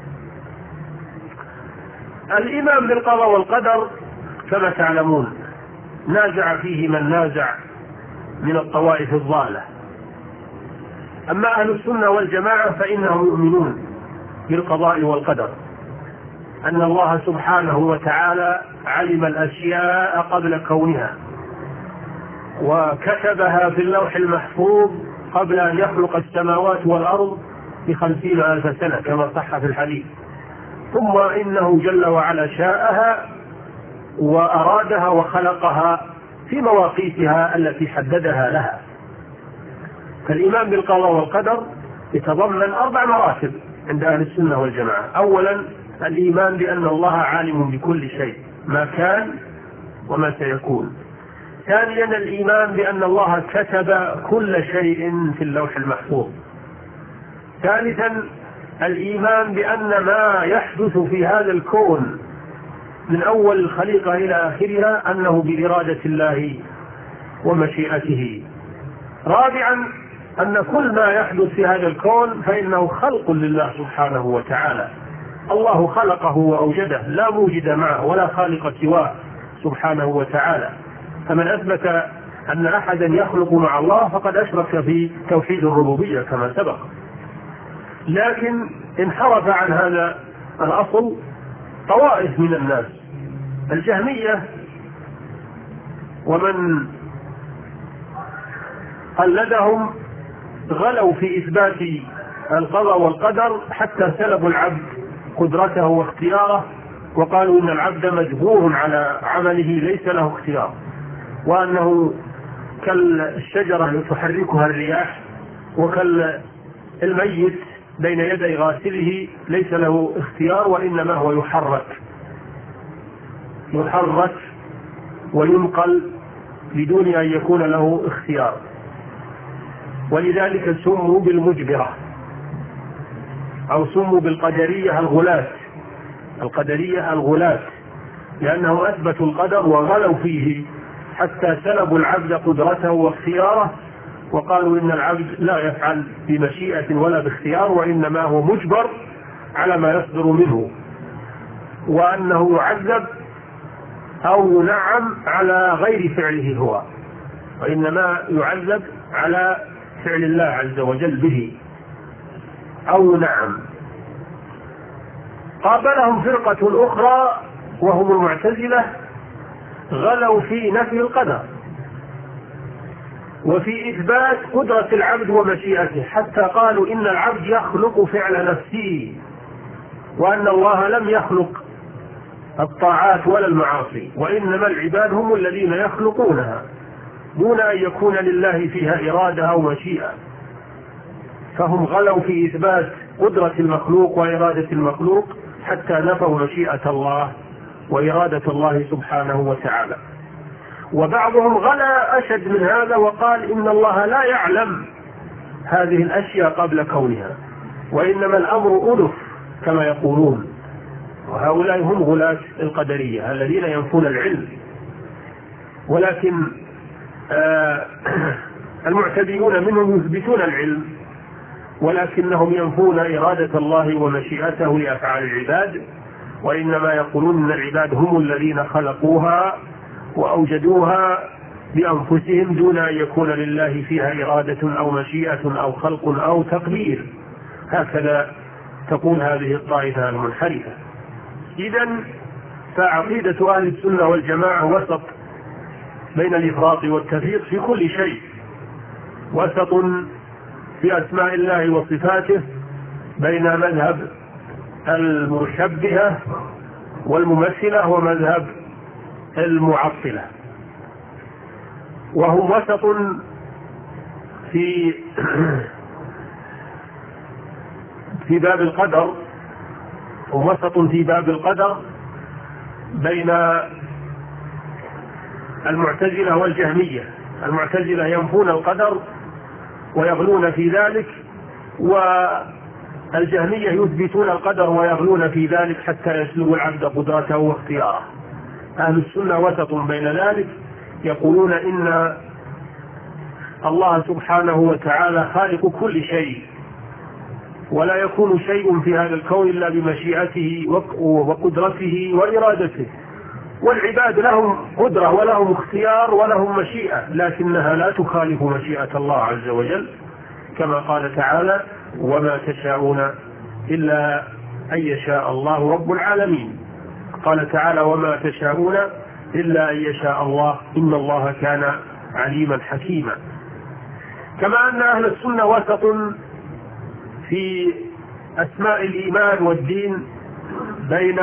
الإيمان بالقضاء والقدر كما تعلمون نازع فيه من نازع من الطوائف الضالة. أما أهل السنة والجماعة فإنهم يؤمنون بالقضاء والقدر، أن الله سبحانه وتعالى علم الأشياء قبل كونها وكتبها في اللوح المحفوظ قبل أن يخلق السماوات والأرض بخمسين ألف سنة كما صح في الحديث، ثم إنه جل وعلا شاءها وأرادها وخلقها في مواقيتها التي حددها لها. فالإيمان بالقضاء والقدر يتضمن أربع مراتب عند أهل السنة والجماعة. أولا الإيمان بأن الله عالم بكل شيء ما كان وما سيكون. ثانيا الإيمان بأن الله كتب كل شيء في اللوح المحفوظ. ثالثا الإيمان بأن ما يحدث في هذا الكون من أول الخليقة إلى آخرها أنه بإرادة الله ومشيئته. رابعا أن كل ما يحدث في هذا الكون فإنه خلق لله سبحانه وتعالى، الله خلقه وأوجده لا موجد معه ولا خالق سواه سبحانه وتعالى. فمن أثبت أن أحدا يخلق مع الله فقد أشرك في توحيد الربوبية كما سبق. لكن انحرف عن هذا الأصل طوائف من الناس، الجهمية ومن قلدهم غلوا في إثبات القضاء والقدر حتى سلبوا العبد قدرته واختياره، وقالوا إن العبد مجبور على عمله ليس له اختيار، وأنه كالشجرة تحركها الرياح وكالميت بين يدي غاسله ليس له اختيار وإنما هو يحرك. يحرك وينقل بدون أن يكون له اختيار، ولذلك سموا بالمجبرة أو سموا بالقدرية الغلاة، القدرية الغلاة، لأنهم أثبتوا القدر وغلوا فيه حتى سلبوا العبد قدرته واختياره، وقالوا إن العبد لا يفعل بمشيئة ولا باختيار، وإنما هو مجبر على ما يصدر منه، وأنه يعذب أو ينعم على غير فعله هو، وإنما يعذب على فعل الله عز وجل به أو ينعم. قابلهم فرقة أخرى وهم المعتزلة، غلوا في نفي القدر وفي إثبات قدرة العبد ومشيئته، حتى قالوا إن العبد يخلق فعل نفسه، وأن الله لم يخلق الطاعات ولا المعاصي، وإنما العباد هم الذين يخلقونها دون أن يكون لله فيها إرادة أو مشيئة. فهم غلوا في إثبات قدرة المخلوق وإرادة المخلوق حتى نفوا مشيئة الله وإرادة الله سبحانه وتعالى. وبعضهم غلا أشد من هذا وقال إن الله لا يعلم هذه الأشياء قبل كونها، وإنما الأمر ألف كما يقولون. وهؤلاء هم غلاة القدرية الذين ينفون العلم، ولكن آه المعتدلون منهم يثبتون العلم، ولكنهم ينفون إرادة الله ومشيئته لأفعال العباد، وإنما يقولون إن العباد هم الذين خلقوها وأوجدوها بأنفسهم دون أن يكون لله فيها إرادة أو مشيئة أو خلق أو تقدير. هكذا تقول هذه الطائفة المنحرفة. إذن فعقيدة أهل السنة والجماعة وسط بين الإفراط والتفريط في كل شيء، وسط في أسماء الله وصفاته بين مذهب المشبهة والممثلة ومذهب المعطلة، وهم وسط في في باب القدر، ووسط في باب القدر بين المعتزلة والجهمية. المعتزلة ينفون القدر ويغلون في ذلك، والجهمية يثبتون القدر ويغلون في ذلك حتى يسلبوا العبد قدرته واختياره. أهل السنة وسط بين ذلك، يقولون إن الله سبحانه وتعالى خالق كل شيء، ولا يكون شيء في هذا الكون إلا بمشيئته وقدرته وإرادته، والعباد لهم قدرة ولهم اختيار ولهم مشيئة، لكنها لا تخالف مشيئة الله عز وجل، كما قال تعالى: وما تشاءون إلا أن يشاء الله رب العالمين. قال تعالى: وما تشاءون إلا أن يشاء الله إن الله كان عليما حكيما. كما أن أهل السنة وسط في أسماء الإيمان والدين بين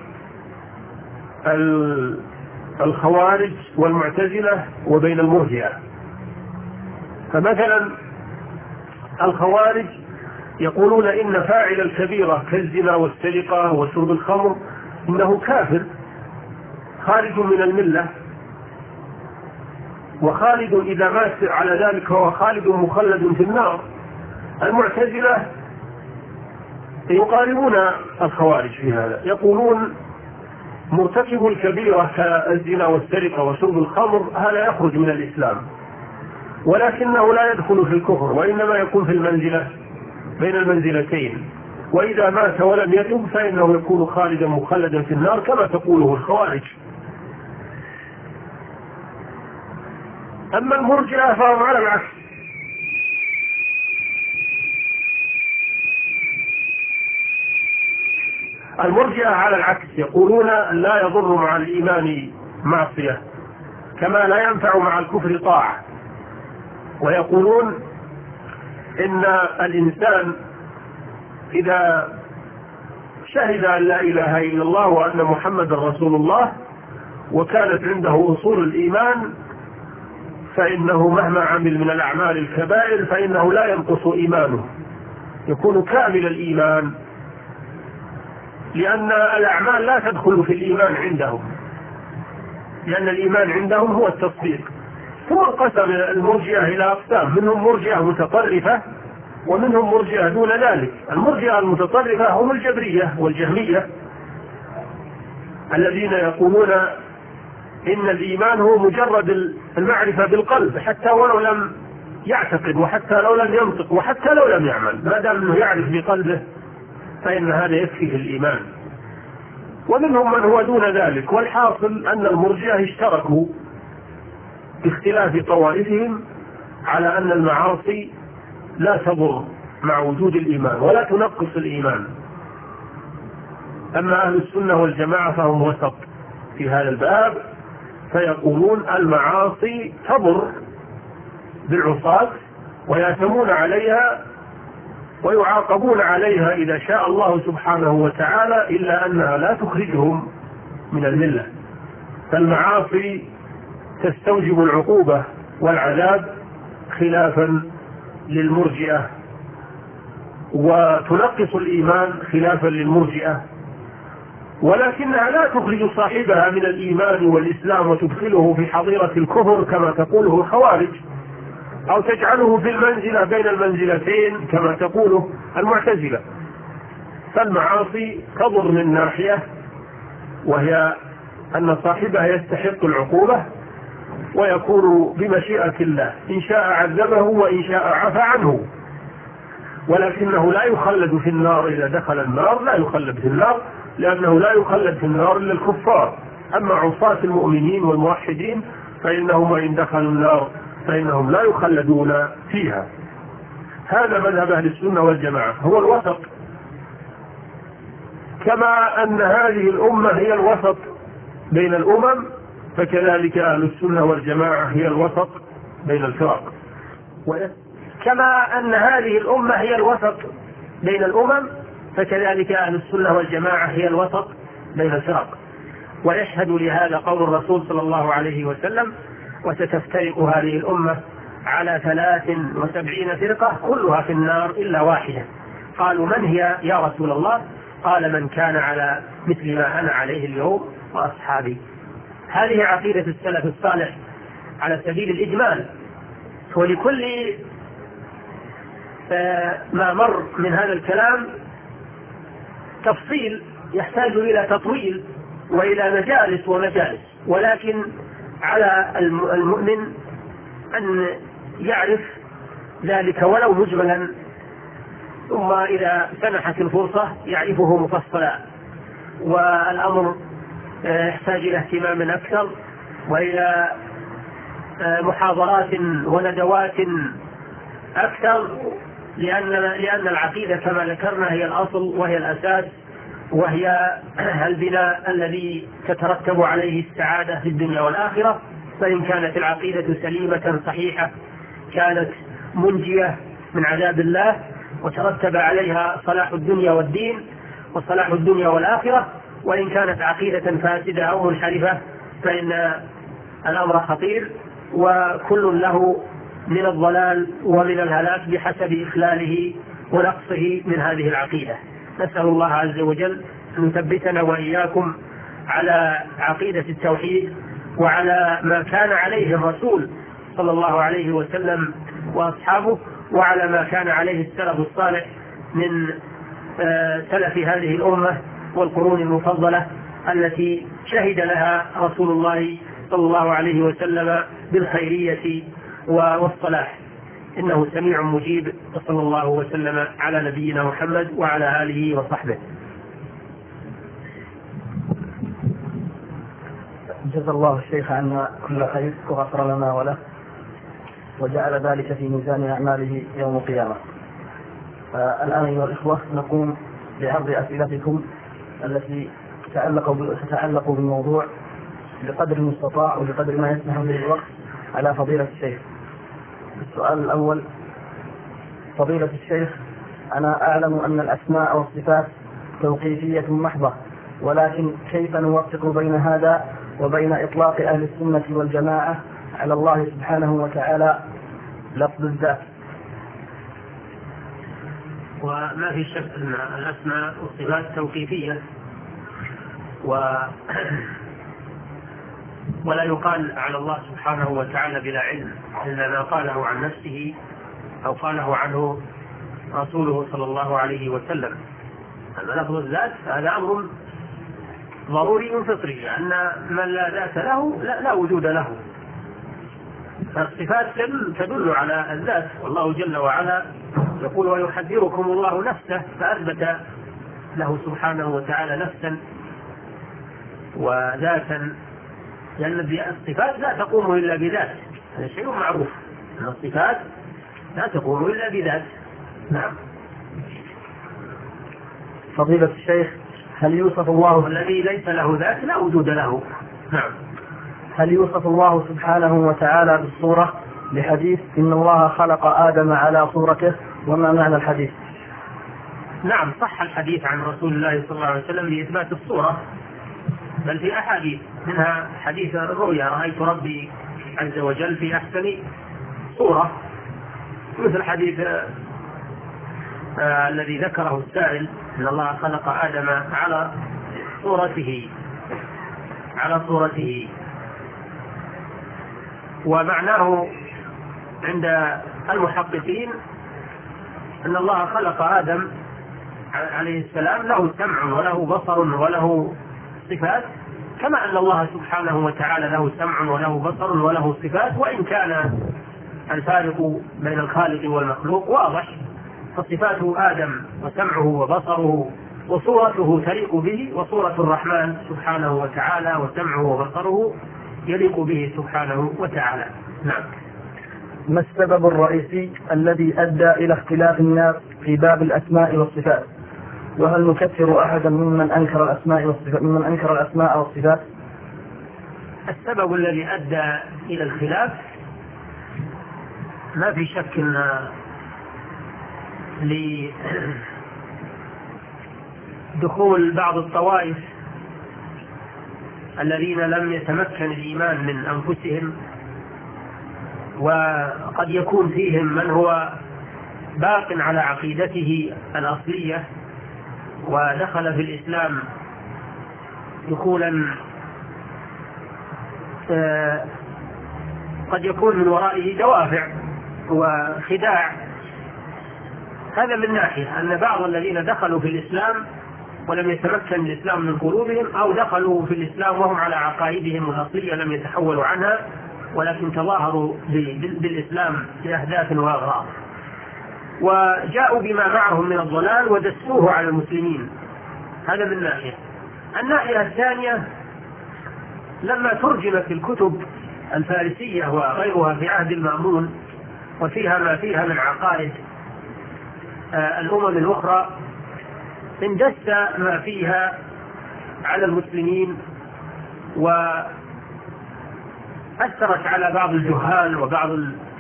الخوارج والمعتزلة وبين المرجئة. فمثلا الخوارج يقولون إن فاعل الكبيرة كالزنا والسرقة وشرب الخمر إنه كافر خارج من الملة، وخالد إذا مات على ذلك هو خالد مخلد في النار. المعتزلة يقاربون الخوارج في هذا، يقولون مرتكب الكبيرة كالزنا والسرقة وشرب الخمر هذا يخرج من الإسلام، ولكنه لا يدخل في الكفر، وإنما يكون في المنزلة بين المنزلتين، وإذا مات ولم يتب فإنه يكون خالدا مخلدا في النار كما تقوله الخوارج. أما المرجئة فهم على العكس، المرجئة على العكس يقولون لا يضر مع الإيمان معصية كما لا ينفع مع الكفر طاعة، ويقولون إن الإنسان إذا شهد أن لا إله إلا الله وأن محمد رسول الله وكانت عنده أصول الإيمان فإنه مهما عمل من الأعمال الكبائر فإنه لا ينقص إيمانه، يكون كامل الإيمان، لأن الأعمال لا تدخل في الإيمان عندهم، لأن الإيمان عندهم هو التصديق. ثم انقسم المرجئة إلى أقسام، منهم مرجئة متطرفة ومنهم مرجئة دون ذلك. المرجئة المتطرفة هم الجبرية والجهمية الذين يقولون إن الإيمان هو مجرد المعرفة بالقلب حتى ولو لم يعتقد، وحتى لو لم ينطق، وحتى لو لم يعمل، ما دام أنه يعرف بقلبه فإن هذا يكفي في الإيمان. ومنهم من هو دون ذلك. والحاصل أن المرجئة اشتركوا باختلاف طوائفهم على أن المعاصي لا تضر مع وجود الإيمان ولا تنقص الإيمان. أما أهل السنة والجماعة فهم وسط في هذا الباب، فيقولون المعاصي تضر بالعصاة ويأثمون عليها ويعاقبون عليها إذا شاء الله سبحانه وتعالى، إلا أنها لا تخرجهم من الملة. فالمعاصي تستوجب العقوبة والعذاب خلافا للمرجئة، وتنقص الإيمان خلافا للمرجئة، ولكنها لا تخرج صاحبها من الإيمان والإسلام وتدخله في حظيرة الكفر كما تقوله الخوارج، أو تجعله في المنزلة بين المنزلتين كما تقوله المعتزلة. فالمعاصي تضر من ناحية، وهي أن صاحبها يستحق العقوبة ويكون بمشيئة الله، إن شاء عذبه وإن شاء عفى عنه، ولكنه لا يخلد في النار. إذا دخل النار لا يخلد في النار، لأنه لا يخلد في النار إلا الكفار. أما عصاة المؤمنين والموحدين فإنهم إن دخلوا النار فإنهم لا يخلدون فيها. هذا مذهب أهل السنة والجماعة، هو الوسط. كما أن هذه الأمة هي الوسط بين الأمم، فكذلك أهل السنة والجماعة هي الوسط بين الفرق. كما أن هذه الأمة هي الوسط بين الأمم، فكذلك أهل السنة والجماعة هي الوسط بين الفرق. ويشهد لهذا قول الرسول صلى الله عليه وسلم: وستفترق هذه الأمة على ثلاث وسبعين فرقة كلها في النار إلا واحدة. قالوا: من هي يا رسول الله؟ قال: من كان على مثل ما أنا عليه اليوم وأصحابي. هذه عقيدة السلف الصالح على سبيل الإجمال، ولكل ما مر من هذا الكلام تفصيل يحتاج إلى تطويل وإلى مجالس ومجالس، ولكن على المؤمن أن يعرف ذلك ولو مجملا، ثم إذا سنحت الفرصة يعرفه مفصلا. والأمر يحتاج إلى اهتمام أكثر وإلى محاضرات وندوات أكثر، لأن لأن العقيدة كما ذكرنا هي الأصل وهي الأساس، وهي البناء الذي تترتب عليه السعادة في الدنيا والآخرة. فإن كانت العقيدة سليمة صحيحة كانت منجية من عذاب الله، وترتب عليها صلاح الدنيا والدين وصلاح الدنيا والآخرة. وإن كانت عقيدة فاسدة أو منحرفة فإن الأمر خطير، وكل له من الضلال ومن الهلاك بحسب إخلاله ونقصه من هذه العقيدة. نسأل الله عز وجل أن يثبتنا وإياكم على عقيدة التوحيد وعلى ما كان عليه الرسول صلى الله عليه وسلم وأصحابه، وعلى ما كان عليه السلف الصالح من سلف هذه الأمة والقرون المفضلة التي شهد لها رسول الله صلى الله عليه وسلم بالخيرية والصلاح. إنه سميع مجيب، وصلى الله وسلم على نبينا محمد وعلى آله وصحبه. جزا الله الشيخ عنا كل خير وغفر لنا وله وجعل ذلك في ميزان أعماله يوم القيامة. الآن أيها الإخوة نقوم بعرض أسئلتكم التي تتعلق بالموضوع بقدر المستطاع وبقدر ما يسمح به الوقت على فضيلة الشيخ. السؤال الأول: فضيلة الشيخ، أنا أعلم أن الأسماء والصفات توقيفية محضة، ولكن كيف نوفق بين هذا وبين إطلاق أهل السنة والجماعة على الله سبحانه وتعالى لفظ الذات؟ وما في شك أن الأسماء والصفات توقيفية، ولا يقال على الله سبحانه وتعالى بلا علم إلا ما قاله عن نفسه أو قاله عنه رسوله صلى الله عليه وسلم. أما لفظ الذات هذا أمر ضروري فطري، لأن من لا ذات له لا, لا وجود له. فالصفات تدل على الذات، والله جل وعلا يقول ويحذركم الله نفسه، فأثبت له سبحانه وتعالى نفسا وذاتا، لأن الصفات لا تقوم إلا بذات، هذا شيء معروف أن الصفات لا تقوم إلا بذات. نعم. فضيلة الشيخ، هل يوصف الله الذي ليس له ذات لا وجود له؟ نعم. هل يوصف الله سبحانه وتعالى بالصورة لحديث إن الله خلق آدم على صورته؟ وما معنى الحديث؟ نعم، صح الحديث عن رسول الله صلى الله عليه وسلم لإثبات الصورة، بل في أحاديث منها حديث الرؤيا رأيت ربي عز وجل في أحسن صورة، مثل حديث آه الذي ذكره السائل إن الله خلق آدم على صورته على صورته ومعناه عند المحققين أن الله خلق آدم عليه السلام له سمع وله بصر وله صفات، كما أن الله سبحانه وتعالى له سمع وله بصر وله صفات، وإن كان الفارق بين الخالق والمخلوق واضح، فصفات آدم وسمعه وبصره وصورته تليق به، وصورة الرحمن سبحانه وتعالى وسمعه وبصره يليق به سبحانه وتعالى. نعم. ما السبب الرئيسي الذي أدى إلى اختلاف الناس في باب الأسماء والصفات؟ وهل نكفر أحدا ممن أنكر الأسماء والصفات ممن أنكر الأسماء والصفات؟ السبب الذي أدى إلى الخلاف ما في شك أن لدخول بعض الطوائف الذين لم يتمكن الإيمان من أنفسهم، وقد يكون فيهم من هو باق على عقيدته الأصلية ودخل في الإسلام دخولا قد يكون من ورائه دوافع وخداع. هذا من ناحية أن بعض الذين دخلوا في الإسلام ولم يتمكن الإسلام من قلوبهم، أو دخلوا في الإسلام وهم على عقائدهم الأصلية لم يتحولوا عنها، ولكن تظاهروا بالإسلام لأهداف وأغراض، وجاءوا بما معهم من الضلال ودسوه على المسلمين. هذا من ناحية. الناحية الثانية، لما ترجمت الكتب الفارسية وغيرها في عهد المأمون وفيها ما فيها من عقائد الأمم الأخرى، اندس ما فيها على المسلمين وأثرت على بعض الجهال وبعض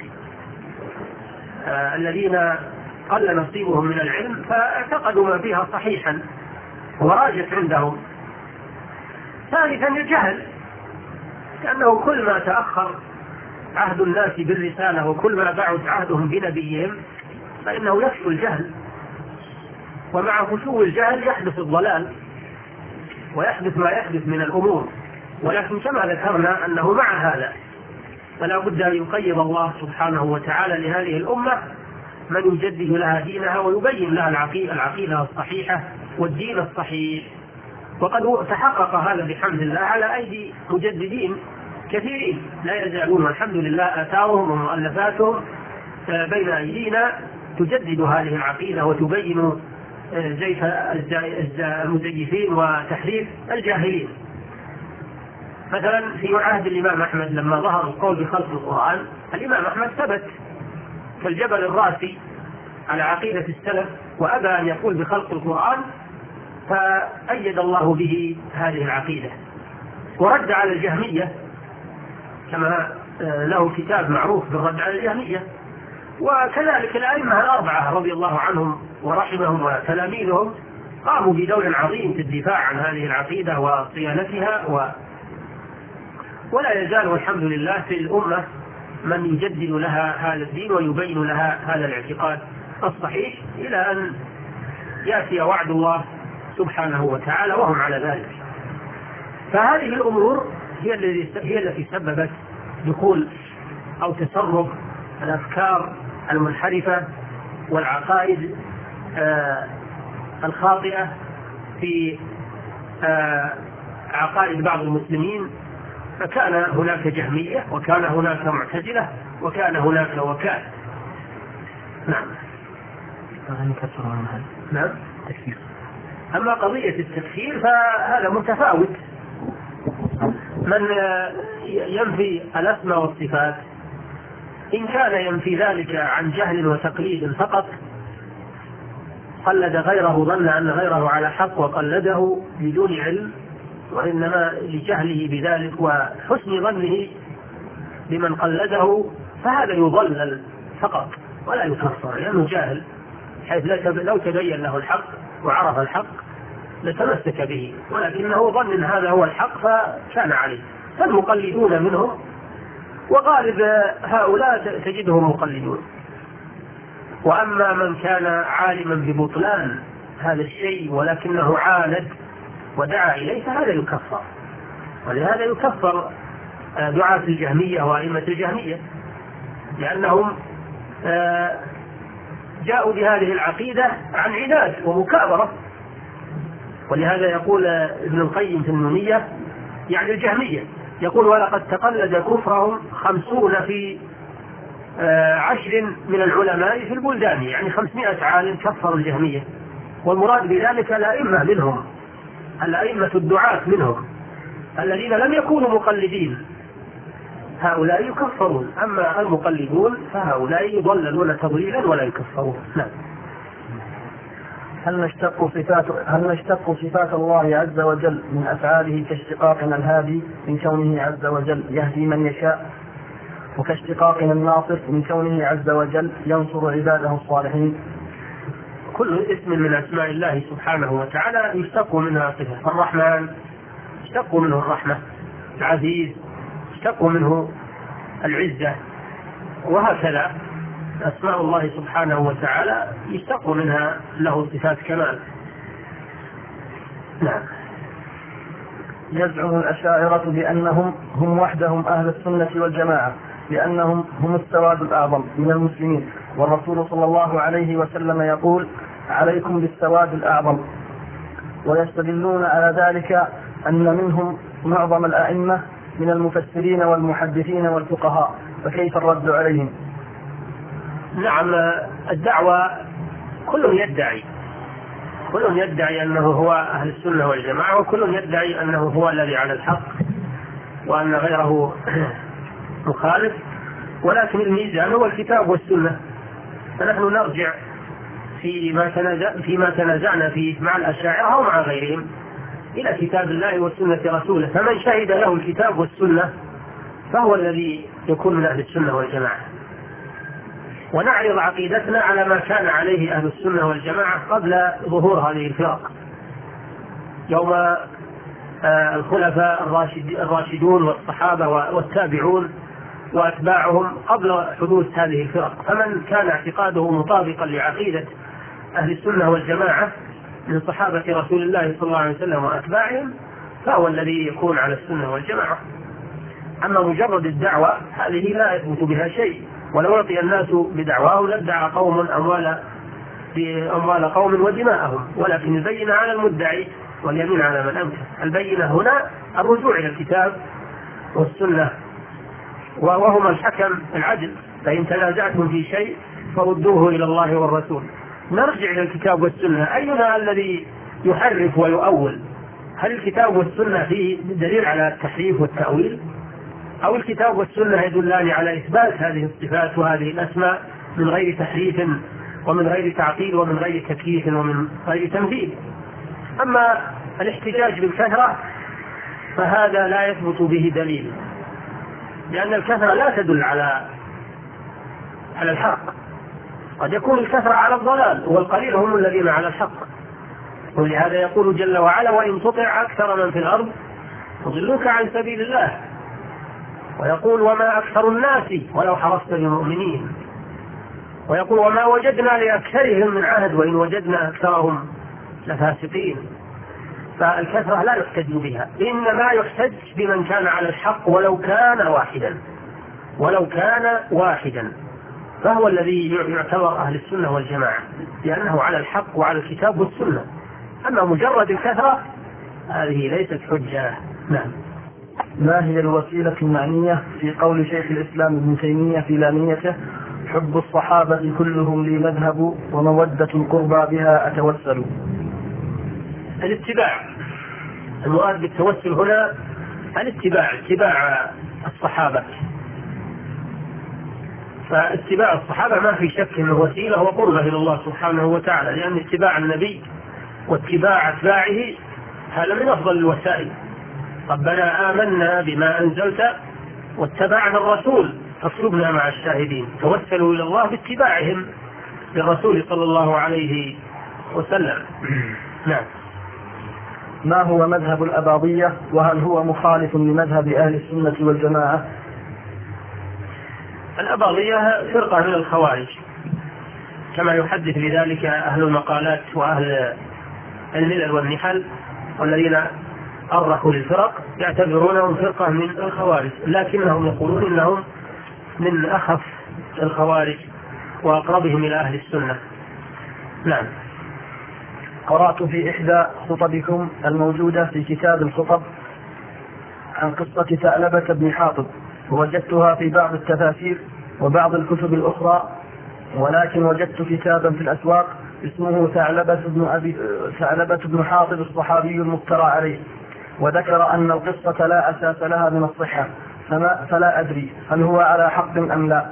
الذين قل نصيبهم من العلم، فاعتقدوا ما فيها صحيحا وراجت عندهم. ثالثا الجهل، لأنه كل ما تأخر عهد الناس بالرسالة وكل ما بعد عهدهم بنبيهم فإنه يفشو الجهل، ومع فشو الجهل يحدث الضلال ويحدث ما يحدث من الأمور. ولكن كما ذكرنا أنه مع هذا فلا بد أن يقيض الله سبحانه وتعالى لهذه الأمة من يجدد لها دينها ويبين لها العقيدة الصحيحة والدين الصحيح. وقد تحقق هذا بحمد الله على أيدي مجددين كثيرين لا يزالون، والحمد لله آثارهم ومؤلفاتهم بين أيدينا تجدد هذه العقيدة وتبين زيف المزيفين وتحريف الجاهلين. مثلا في عهد الإمام أحمد لما ظهر القول بخلق القرآن، الإمام أحمد ثبت كالجبل الراسي على عقيدة السلف وأبى أن يقول بخلق القرآن، فأيد الله به هذه العقيدة ورد على الجهمية، كما له كتاب معروف بالرد على الجهمية. وكذلك الأئمة الأربعة رضي الله عنهم ورحمهم وتلاميذهم قاموا بدور عظيم في الدفاع عن هذه العقيدة وصيانتها، و... ولا يزال والحمد لله في الأمة من يجدد لها هذا الدين ويبين لها هذا الاعتقاد الصحيح إلى أن يأتي وعد الله سبحانه وتعالى وهم على ذلك. فهذه الأمور هي التي هي التي سببت دخول أو تسرب الأفكار المنحرفة والعقائد آه الخاطئة في آه عقائد بعض المسلمين، فكان هناك جهمية وكان هناك معتزلة وكان هناك وكالة. نعم. نعم. تكفير. أما قضية التكفير فهذا متفاوت. من ينفي الأسماء والصفات إن كان ينفي ذلك عن جهل وتقليد فقط، قلد غيره، ظن أن غيره على حق وقلده بدون علم، وإنما لجهله بذلك وحسن ظنه بمن قلده، فهذا يضلل فقط ولا يكفر لأنه جاهل، حيث لو تبين له الحق وعرف الحق لتمسك به، ولكنه ظن أن هذا هو الحق فكان عليه. فالمقلدون منهم، وغالب هؤلاء تجدهم مقلدون. وأما من كان عالما ببطلان هذا الشيء ولكنه عاند ودعا إليه فهذا يكفر، ولهذا يكفر دعاة الجهمية وأئمة الجهمية، لأنهم جاءوا بهذه العقيدة عن عناد ومكابرة. ولهذا يقول ابن القيم في النونية يعني الجهمية، يقول: ولقد تقلد كفرهم خمسون في عشر من العلماء في البلدان، يعني خمسمائة عالم كفروا الجهمية، والمراد بذلك الأئمة منهم، الأئمة الدعاة منهم الذين لم يكونوا مقلدين، هؤلاء يكفرون. أما المقلدون فهؤلاء يضللون تضليلا ولا يكفرون. نعم. هل نشتق صفات هل نشتق صفات الله عز وجل من أفعاله كاشتقاقنا الهادي من كونه عز وجل يهدي من يشاء، وكاشتقاقنا الناصر من كونه عز وجل ينصر عباده الصالحين؟ كل اسم من أسماء الله سبحانه وتعالى يشتق منها صفة. الرحمن يشتق منه الرحمة، العزيز يشتق منه العزة، وهكذا أسماء الله سبحانه وتعالى يشتق منها له صفات كمال. نعم. يزعم الأشاعرة بأنهم هم وحدهم أهل السنة والجماعة، لأنهم هم السواد الأعظم من المسلمين، والرسول صلى الله عليه وسلم يقول: عليكم بالسواد الأعظم. ويستدلون على ذلك أن منهم معظم الأئمة من المفسرين والمحدثين والفقهاء، فكيف الرد عليهم؟ نعم. الدعوة كل يدعي كل يدعي أنه هو أهل السنة والجماعة، وكل يدعي أنه هو الذي على الحق وأن غيره مخالف، ولكن الميزان هو الكتاب والسنة. فنحن نرجع فيما تنازع فيما تنازعنا فيه مع الأشاعرة ومع غيرهم إلى كتاب الله وسنة رسوله، فمن شهد له الكتاب والسنة فهو الذي يكون من أهل السنة والجماعة. ونعرض عقيدتنا على ما كان عليه أهل السنة والجماعة قبل ظهور هذه الفرق، يوم الخلفاء الراشدون والصحابة والتابعون وأتباعهم قبل حدوث هذه الفرق. فمن كان اعتقاده مطابقا لعقيدة أهل السنة والجماعة من صحابة رسول الله صلى الله عليه وسلم وأتباعهم فهو الذي يكون على السنة والجماعة. أما مجرد الدعوة هذه لا يثبت بها شيء، ولو رضي الناس بدعواه لادعى قوم أموال بأموال قوم ودماءهم، ولكن البينة على المدعي واليمين على من أنكر. البينة هنا الرجوع إلى الكتاب والسنة، وهما الحكم العدل، فإن تنازعتم في شيء فردوه إلى الله والرسول. نرجع إلى الكتاب والسنة. أينا الذي يحرف ويؤول؟ هل الكتاب والسنة فيه دليل على التحريف والتأويل، أو الكتاب والسنة يدلان على إثبات هذه الصفات وهذه الأسماء من غير تحريف ومن غير تعطيل ومن غير تكييف ومن غير تمثيل؟ أما الاحتجاج بالكثرة فهذا لا يثبت به دليل، لأن الكثرة لا تدل على على الحق، قد يكون الكثرة على الضلال والقليل هم الذين على الحق. ولهذا يقول جل وعلا: وإن تطع أكثر من في الأرض يضلوك عن سبيل الله. ويقول: وما أكثر الناس ولو حرصت بمؤمنين. ويقول: وما وجدنا لأكثرهم من عهد وإن وجدنا أكثرهم لفاسقين. فالكثرة لا يحتج بها، إنما يحتج بمن كان على الحق ولو كان واحدا ولو كان واحدا فهو الذي يعتبر أهل السنة والجماعة، لأنه على الحق وعلى الكتاب والسنة. أما مجرد الكثرة هذه ليست حجة. نعم. ما هي الوسيلة المعنية في قول شيخ الإسلام ابن تيمية في لاميته: حب الصحابة كلهم لي مذهب ومودة القربى بها أتوسل؟ الاتباع. المراد بالتوسل هنا الاتباع، اتباع الصحابة. فاتباع الصحابة ما في شك انه وسيلة وقربة إلى الله سبحانه وتعالى، لأن اتباع النبي واتباع أتباعه هذا من أفضل الوسائل. ربنا آمنا بما أنزلت واتبعنا الرسول فاكتبنا مع الشاهدين. توسلوا إلى الله باتباعهم للرسول صلى الله عليه وسلم. نعم. ما هو مذهب الأباضية وهل هو مخالف لمذهب أهل السنة والجماعة؟ الأباضية فرقة من الخوارج كما يحدث لذلك أهل المقالات وأهل الملل والنحل، والذين أرخوا للفرق يعتبرونهم فرقة من الخوارج، لكنهم يقولون إنهم من أخف الخوارج وأقربهم إلى أهل السنة. نعم. قرأت في إحدى خطبكم الموجودة في كتاب الخطب عن قصة ثعلبة بن حاطب، ووجدتها في بعض التفاسير وبعض الكتب الأخرى، ولكن وجدت كتابا في الأسواق اسمه ثعلبة بن, أبي ثعلبة بن حاطب الصحابي المفترى عليه، وذكر أن القصة لا أساس لها من الصحة، فما فلا أدري هل هو على حق أم لا.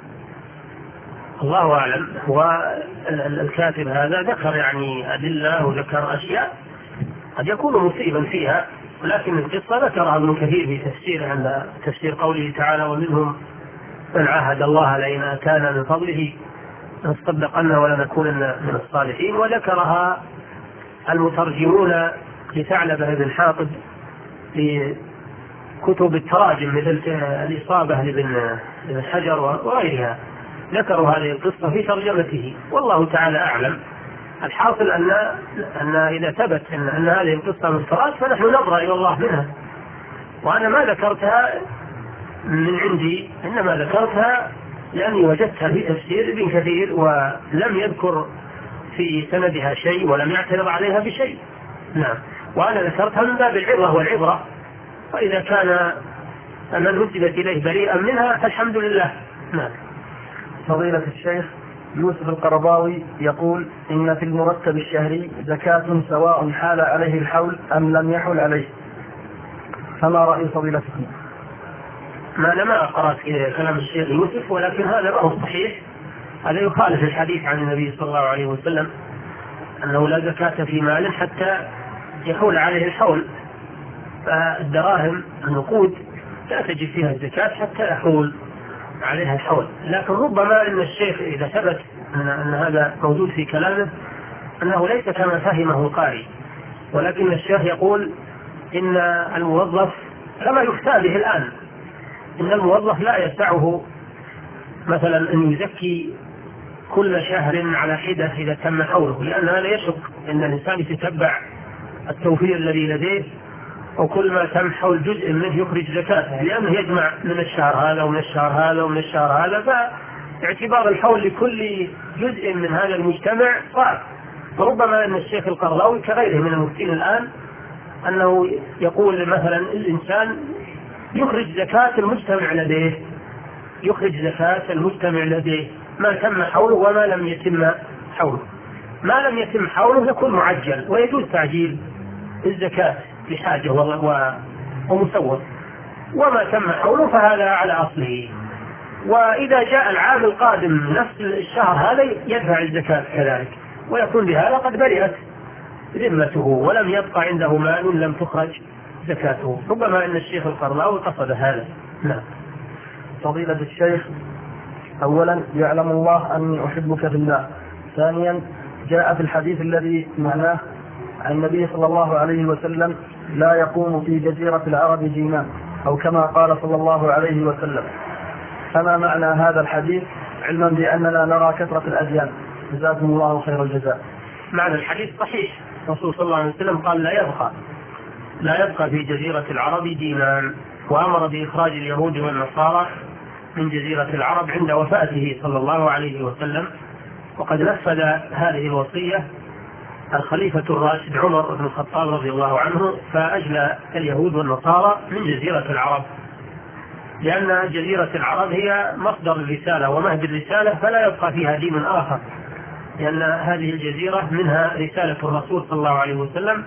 الله أعلم. والكاتب هذا ذكر يعني أدلة وذكر أشياء قد يكون مصيبا فيها، ولكن القصة ذكرها ابن كثير في تفسيره عند تفسير قوله تعالى: ومنهم من عاهد الله لئن آتانا من فضله لنصدقن ولنكونن من الصالحين. وذكرها المترجمون لثعلبة بن حاطب في كتب التراجم مثل الإصابة لابن حجر وغيرها، ذكروا هذه القصة في ترجمته، والله تعالى أعلم. الحاصل أن أن إذا ثبت أن, أن هذه القصة مفترات فنحن نبرأ إلى الله منها، وأنا ما ذكرتها من عندي، إنما ذكرتها لأني وجدتها في تفسير ابن كثير ولم يذكر في سندها شيء ولم يعترض عليها بشيء. نعم. وأنا ذكرتها من باب العظة والعبرة، وإذا كان من نسبت إليه بريئا منها فالحمد لله. نعم. فضيلة الشيخ يوسف القرضاوي يقول: إن في المرتب الشهري زكاة سواء حال عليه الحول أم لم يحل عليه، فما رأي فضيلتكم؟ ما أنا ما قرأت كلام الشيخ يوسف، ولكن هذا ما هو صحيح، هذا يخالف الحديث عن النبي صلى الله عليه وسلم أنه لا زكاة في مال حتى يحول عليه الحول. فالدراهم النقود لا تجد فيها الزكاة حتى يحول عليها الحول. لكن ربما أن الشيخ إذا ثبت أن, أن هذا موجود في كلامه أنه ليس كما فهمه القارئ، ولكن الشيخ يقول إن الموظف كما يفتى به الآن، إن الموظف لا يسعه مثلا أن يزكي كل شهر على حدة إذا تم حوله، لأن هذا يشق أن الإنسان يتتبع التوفير الذي لديه، وكل ما تم حول جزء منه يخرج زكاته، لأنه يجمع من الشهر هذا ومن الشهر هذا ومن الشهر هذا، فاعتبار الحول لكل جزء من هذا المجتمع صعب. فربما أن الشيخ القرضاوي كغيره من المفتين الآن أنه يقول مثلا الإنسان يخرج زكاة المجتمع لديه، يخرج زكاة المجتمع لديه ما تم حوله وما لم يتم حوله. ما لم يتم حوله يكون معجل ويجوز تعجيل الزكاة بحاجة ومسوّر، وما تم حوله فهذا على أصله. وإذا جاء العام القادم نفس الشهر هذا يدفع الزكاة كذلك، ويكون بهذا قد برئت ذمته ولم يبقى عنده مال لم تخرج زكاته. ربما أن الشيخ القرضاوي قصد هذا. نعم. فضيلة الشيخ، أولا يعلم الله أني أحبك في الله. ثانيا جاء في الحديث الذي معناه عن النبي صلى الله عليه وسلم: لا يقوم في جزيرة العرب جيمان، أو كما قال صلى الله عليه وسلم. فما معنى هذا الحديث علما بأننا نرى كثرة الأديان؟ جزاكم الله خير الجزاء. معنى الحديث صحيح. الرسول صلى الله عليه وسلم قال لا يبقى لا يبقى في جزيرة العرب دينان، وأمر بإخراج اليهود والنصارى من جزيرة العرب عند وفاته صلى الله عليه وسلم. وقد نفذ هذه الوصية الخليفة الراشد عمر بن الخطاب رضي الله عنه، فأجلى اليهود والنصارى من جزيرة العرب، لأن جزيرة العرب هي مصدر الرسالة ومهد الرسالة، فلا يبقى فيها دين آخر، لأن هذه الجزيرة منها رسالة الرسول صلى الله عليه وسلم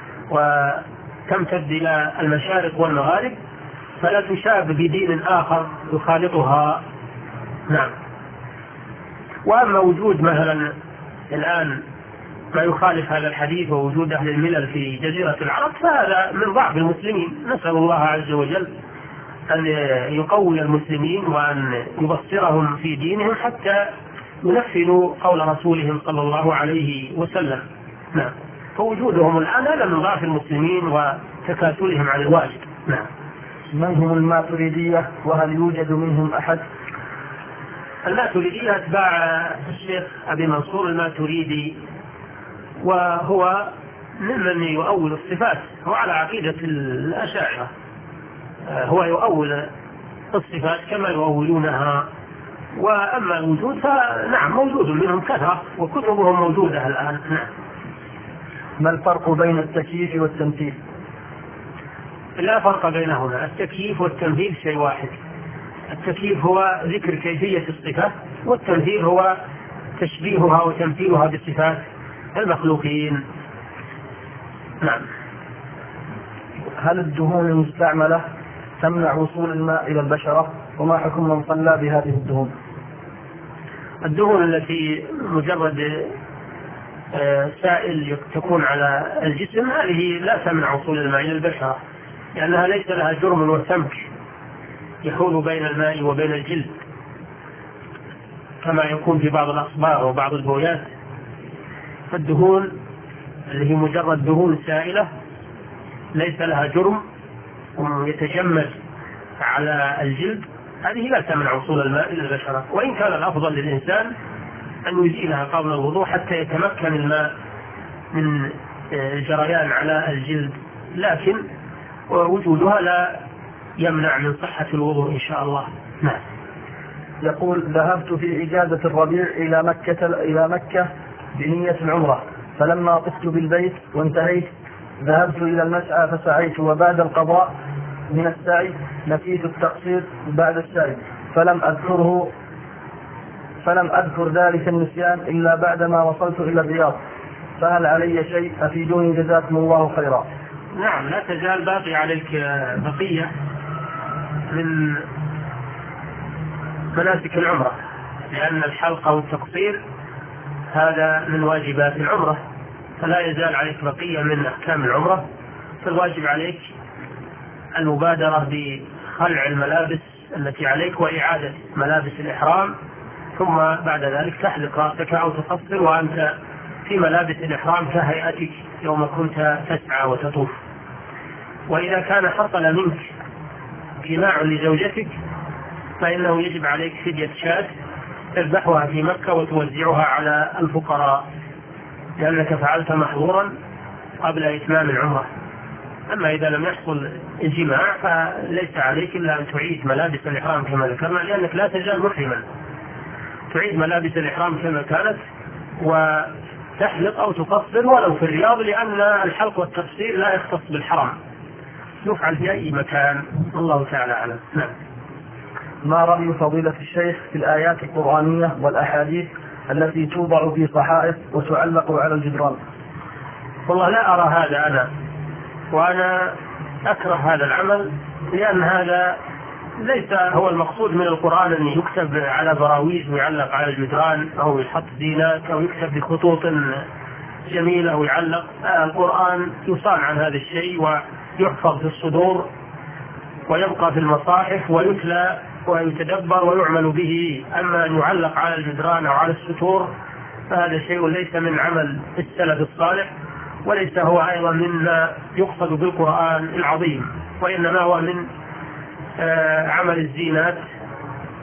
وتمتد إلى المشارق والمغارب، فلا تشاب بدين آخر يخالطها. نعم. وأما وجود مثلا الآن ما يخالف هذا الحديث ووجود أهل الملل في جزيرة العرب، فهذا من ضعف المسلمين. نسأل الله عز وجل أن يقوي المسلمين وأن يبصرهم في دينهم حتى ينفذوا قول رسولهم صلى الله عليه وسلم. نعم. فوجودهم الآن هذا من ضعف المسلمين وتكاسلهم عن الواجب. نعم. من هم الماتريدية وهل يوجد منهم أحد؟ الماتريدية أتباع الشيخ أبي منصور الماتريدي، وهو ممن يؤول الصفات، هو على عقيدة الأشاعرة، هو يؤول الصفات كما يؤولونها. وأما الوجود فنعم موجود منهم كثرة وكتبهم موجودة الآن. نعم. ما الفرق بين التكييف والتمثيل؟ لا فرق بينهما، التكييف والتمثيل شيء واحد. التكييف هو ذكر كيفية الصفات، والتمثيل هو تشبيهها وتمثيلها بصفات المخلوقين. نعم. هل الدهون المستعملة تمنع وصول الماء إلى البشرة؟ وما حكم من صلى بهذه الدهون؟ الدهون التي مجرد سائل تكون على الجسم هذه لا تمنع وصول الماء إلى البشرة، لأنها ليس لها جرم وسمك يحول بين الماء وبين الجلد كما يكون في بعض الأصباغ وبعض البويات. فالدهون اللي هي مجرد دهون سائلة ليس لها جرم ويتجمد على الجلد، هذه لا تمنع وصول الماء إلى البشرة. وإن كان الأفضل للإنسان أن يزيلها قبل الوضوء حتى يتمكن الماء من الجريان على الجلد، لكن وجودها لا يمنع من صحة الوضوء إن شاء الله. نعم. يقول: ذهبت في إجازة الربيع إلى مكة إلى مكة بنية العمرة، فلما طفت بالبيت وانتهيت ذهبت إلى المسعى فسعيت، وبعد القضاء من السعي نسيت التقصير بعد السعي فلم أذكره فلم أذكر ذلك النسيان إلا بعدما وصلت إلى الرياض، فهل علي شيء؟ أفيدوني جزاكم الله خيرا. نعم، لا تزال باقي عليك بقية من مناسك العمرة، لأن الحلق والتقصير هذا من واجبات العمرة، فلا يزال عليك بقية من أحكام العمرة. فالواجب عليك المبادرة بخلع الملابس التي عليك وإعادة ملابس الإحرام، ثم بعد ذلك تحلق رأسك أو تقصر وأنت في ملابس الإحرام كهيئتك يوم كنت تسعى وتطوف. وإذا كان حصل منك جماع لزوجتك فإنه يجب عليك فدية شاة تذبحها في مكة وتوزعها على الفقراء، لأنك فعلت محظورا قبل إتمام العمرة. أما إذا لم يحصل الجماع فليس عليك إلا أن تعيد ملابس الإحرام كما ذكرنا، لأنك لا تزال محرما، تعيد ملابس الإحرام كما كانت وتحلق أو تقصر ولو في الرياض، لأن الحلق والتقصير لا يختص بالحرم، يفعل في أي مكان. الله تعالى أعلم. نعم. ما رأي فضيلة الشيخ في الآيات القرآنية والأحاديث التي توضع في صحائف وتعلق على الجدران؟ والله لا أرى هذا أنا، وأنا أكره هذا العمل، لأن هذا ليس هو المقصود من القرآن أن يكتب على براويز ويعلق على الجدران أو يحط زينات أو يكتب بخطوط جميلة ويعلق. القرآن يصان عن هذا الشيء ويحفظ في الصدور ويبقى في المصاحف ويتلى ويتدبر ويعمل به. أما أن يعلق على الجدران أو على الستور فهذا شيء ليس من عمل السلف الصالح، وليس هو أيضا مما يقصد بالقرآن العظيم، وإنما هو من عمل الزينات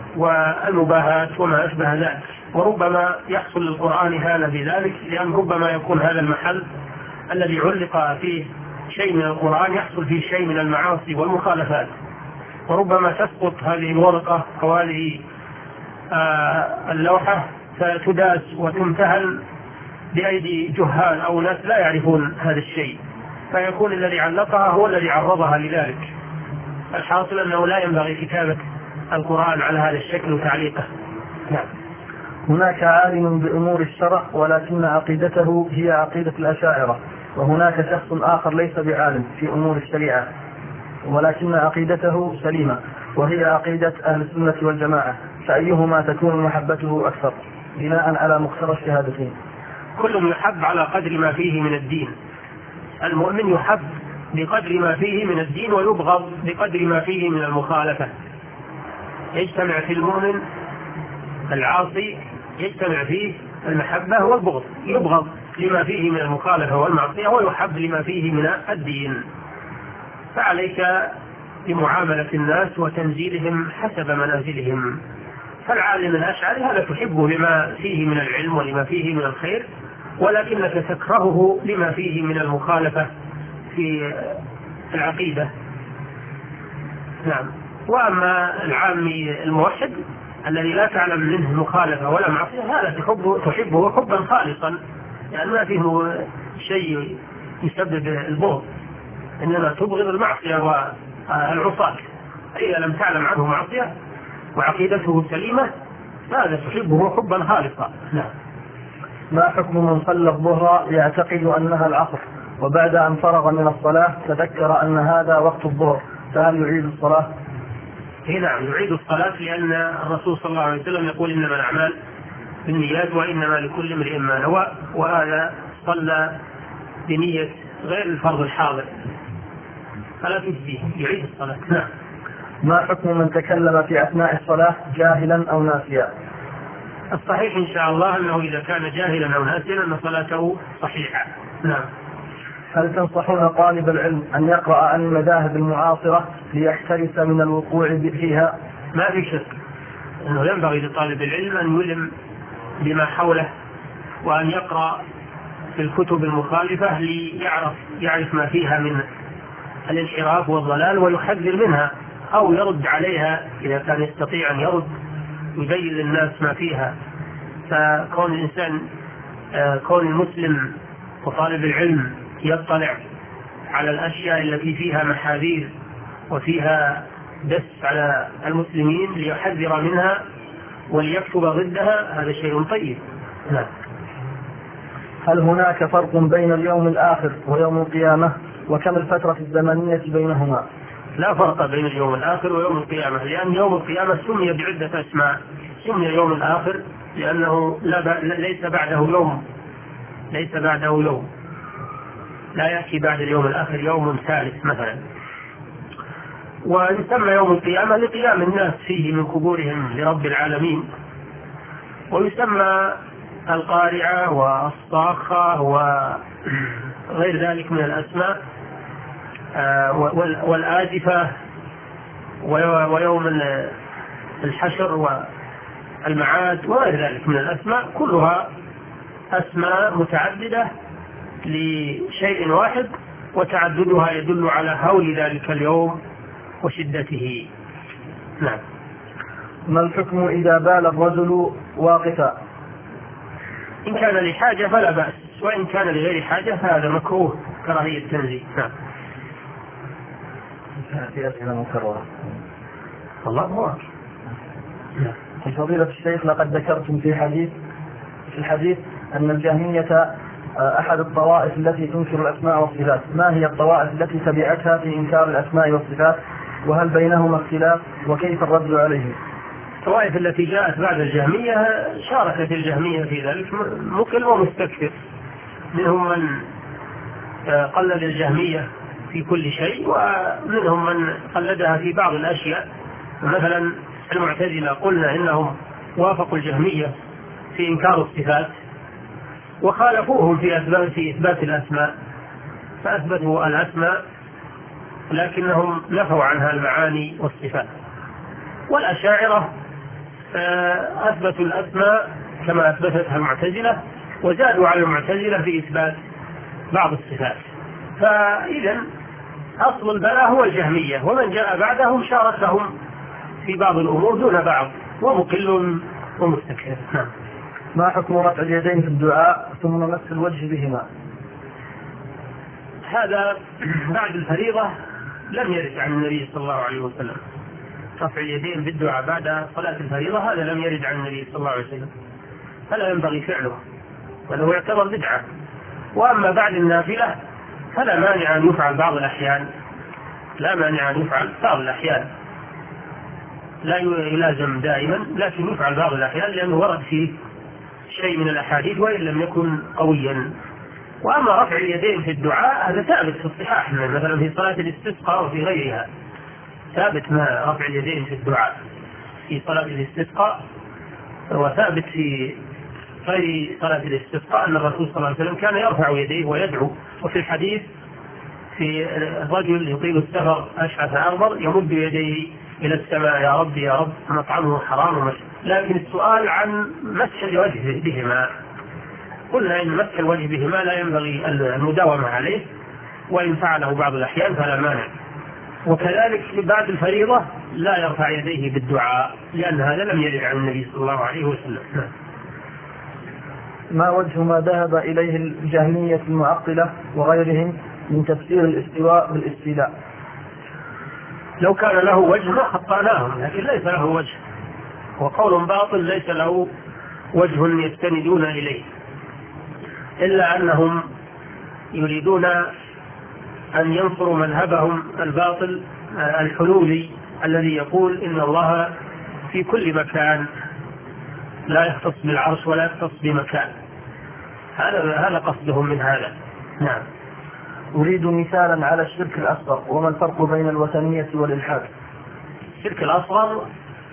والمباهات وما أشبه ذلك. وربما يحصل للقرآن هذا بذلك، لأن ربما يكون هذا المحل الذي علق فيه شيء من القرآن يحصل فيه شيء من المعاصي والمخالفات، وربما تسقط هذه الورقة أو هذه آه اللوحة فتداس وتمتهن بأيدي جهال أو ناس لا يعرفون هذا الشيء، فيكون الذي علقها هو الذي عرضها لذلك. الحاصل أنه لا ينبغي كتابة القرآن على هذا الشكل وتعليقه. نعم. هناك عالم بأمور الشرع ولكن عقيدته هي عقيدة الأشاعرة، وهناك شخص آخر ليس بعالم في أمور الشريعة ولكن عقيدته سليمة وهي عقيدة أهل السنة والجماعة، فأيهما تكون محبته أكثر بناء على مقتضى الشهادتين؟ كل يحب على قدر ما فيه من الدين. المؤمن يحب بقدر ما فيه من الدين ويبغض بقدر ما فيه من المخالفة. يجتمع في المؤمن العاصي يجتمع فيه المحبة والبغض، يبغض لما فيه من المخالفة والمعصية ويحب لما فيه من الدين. فعليك بمعاملة الناس وتنزيلهم حسب منازلهم. فالعالم الأشعري هذا تحبه لما فيه من العلم ولما فيه من الخير، ولكنك تكرهه لما فيه من المخالفة في العقيدة. نعم. وأما العامي الموحد الذي لا تعلم منه مخالفة ولا معصية هذا تحبه, تحبه حبا خالصا، لأن ما فيه شيء يسبب البغض، إنما تبغض المعصية والعصاة. إذا لم تعلم عنه معصية وعقيدته سليمة هذا تحبه حبا خالصا. نعم. ما حكم من صلى الظهر يعتقد أنها العصر وبعد أن فرغ من الصلاة تذكر أن هذا وقت الظهر، فهل يعيد الصلاة؟ نعم يعيد الصلاة، لأن الرسول صلى الله عليه وسلم يقول إنما الأعمال بالنيات وإنما لكل امرئ ما نوى، وهذا صلى بنية غير الفرض الحاضر فلا تجزيه، يعيد الصلاة. نعم. ما حكم من تكلم في أثناء الصلاة جاهلا أو ناسيا؟ الصحيح إن شاء الله أنه إذا كان جاهلا أو ناسيا أن صلاته صحيحة. نعم. هل تنصحون طالب العلم أن يقرأ عن المذاهب المعاصرة ليحترس من الوقوع فيها؟ ما في شك أنه ينبغي لطالب العلم أن يلم بما حوله وأن يقرأ في الكتب المخالفة ليعرف يعرف ما فيها من الانحراف والضلال ويحذر منها أو يرد عليها إذا كان يستطيع أن يرد يبين للناس ما فيها. فكون الإنسان كون المسلم وطالب العلم يطلع على الأشياء التي فيها محاذير وفيها دس على المسلمين ليحذر منها وليكتب ضدها هذا شيء طيب. نعم. هل هناك فرق بين اليوم الآخر ويوم القيامة؟ وكم الفترة الزمنية بينهما؟ لا فرق بين اليوم الآخر ويوم القيامة، لأن يوم القيامة سمي بعدة أسماء. سمي يوم الآخر لأنه لا ب... ليس بعده يوم ليس بعده يوم لا يأتي بعد اليوم الآخر يوم ثالث مثلا. ويسمى يوم القيامة لقيام الناس فيه من قبورهم لرب العالمين. ويسمى القارعة والصاخة وغير ذلك من الأسماء، والآزفة ويوم الحشر والمعاد وغير ذلك من الأسماء، كلها أسماء متعددة لشيء واحد، وتعددها يدل على هول ذلك اليوم وشدته. نعم. ما الحكم إذا بال الرجل واقفا؟ إن كان لحاجة فلا بأس، وإن كان لغير حاجة فهذا مكروه كراهية تنزيه. نعم. في أسئلة مكررة. الله أكبر. في فضيلة الشيخ لقد ذكرتم في حديث في الحديث أن الجهمية أحد الطوائف التي تنكر الأسماء والصفات، ما هي الطوائف التي تبعتها في إنكار الأسماء والصفات؟ وهل بينهما اختلاف؟ وكيف الرد عليه؟ الطوائف التي جاءت بعد الجهمية شاركت الجهمية في ذلك مكل ومستكثر، منهم من قلد الجهمية في كل شيء ومنهم من قلدها في بعض الأشياء. مثلا المعتزلة قلنا إنهم وافقوا الجهمية في إنكار الصفات وخالفوهم في أسباب في إثبات الأسماء، فأثبتوا الأسماء لكنهم نفوا عنها المعاني والصفات. والأشاعرة أثبتوا الأسماء كما أثبتتها المعتزلة، وزادوا على المعتزلة في إثبات بعض الصفات. فإذا أصل البلاء هو الجهمية، ومن جاء بعدهم شاركهم في بعض الأمور دون بعض، ومقل ومستكثر. نعم. ما حكم رفع اليدين في الدعاء ثم مس الوجه بهما؟ هذا بعد الفريضة لم يرد عن النبي صلى الله عليه وسلم. رفع اليدين بالدعاء بعد صلاة الفريضة هذا لم يرد عن النبي صلى الله عليه وسلم، فلا ينبغي فعله، وله يعتبر بدعة. وأما بعد النافلة فلا مانع أن يفعل بعض الأحيان، لا مانع أن يفعل بعض الأحيان، لا يلازم دائما، لكن يفعل بعض الأحيان لأنه ورد فيه شيء من الأحاديث وإن لم يكن قويا. وأما رفع اليدين في الدعاء هذا ثابت في الصحاح، مثلا في صلاة الاستسقاء وفي غيرها ثابت ما رفع اليدين في الدعاء في صلاة الاستسقاء، وثابت في غير صلاة الاستسقاء أن الرسول صلى الله عليه وسلم كان يرفع يديه ويدعو. وفي الحديث في الرجل يطيل السفر أشعث أغبر يمد يديه إلى السماء يا رب يا رب مطعمه حرام ومشي. لكن السؤال عن مسح الوجه بهما، قلنا إن مسح الوجه بهما لا ينبغي المداومة عليه، وإن فعله بعض الأحيان فلا مانع. وكذلك بعد الفريضة لا يرفع يديه بالدعاء، لأن هذا لم يرد عن النبي صلى الله عليه وسلم. ما وجه ما ذهب إليه الجهمية المعطلة وغيرهم من تفسير الاستواء بالاستيلاء؟ لو كان له وجه ما خطأناهم، لكن ليس له وجه، وقول باطل ليس له وجه يستندون إليه، إلا أنهم يريدون أن ينصروا مذهبهم الباطل الحلولي الذي يقول إن الله في كل مكان لا يختص بالعرش ولا يختص بمكان. هذا هذا قصدهم من هذا. نعم. أريد مثالا على الشرك الأصغر، وما الفرق بين الوثنية والإلحاد؟ الشرك الأصغر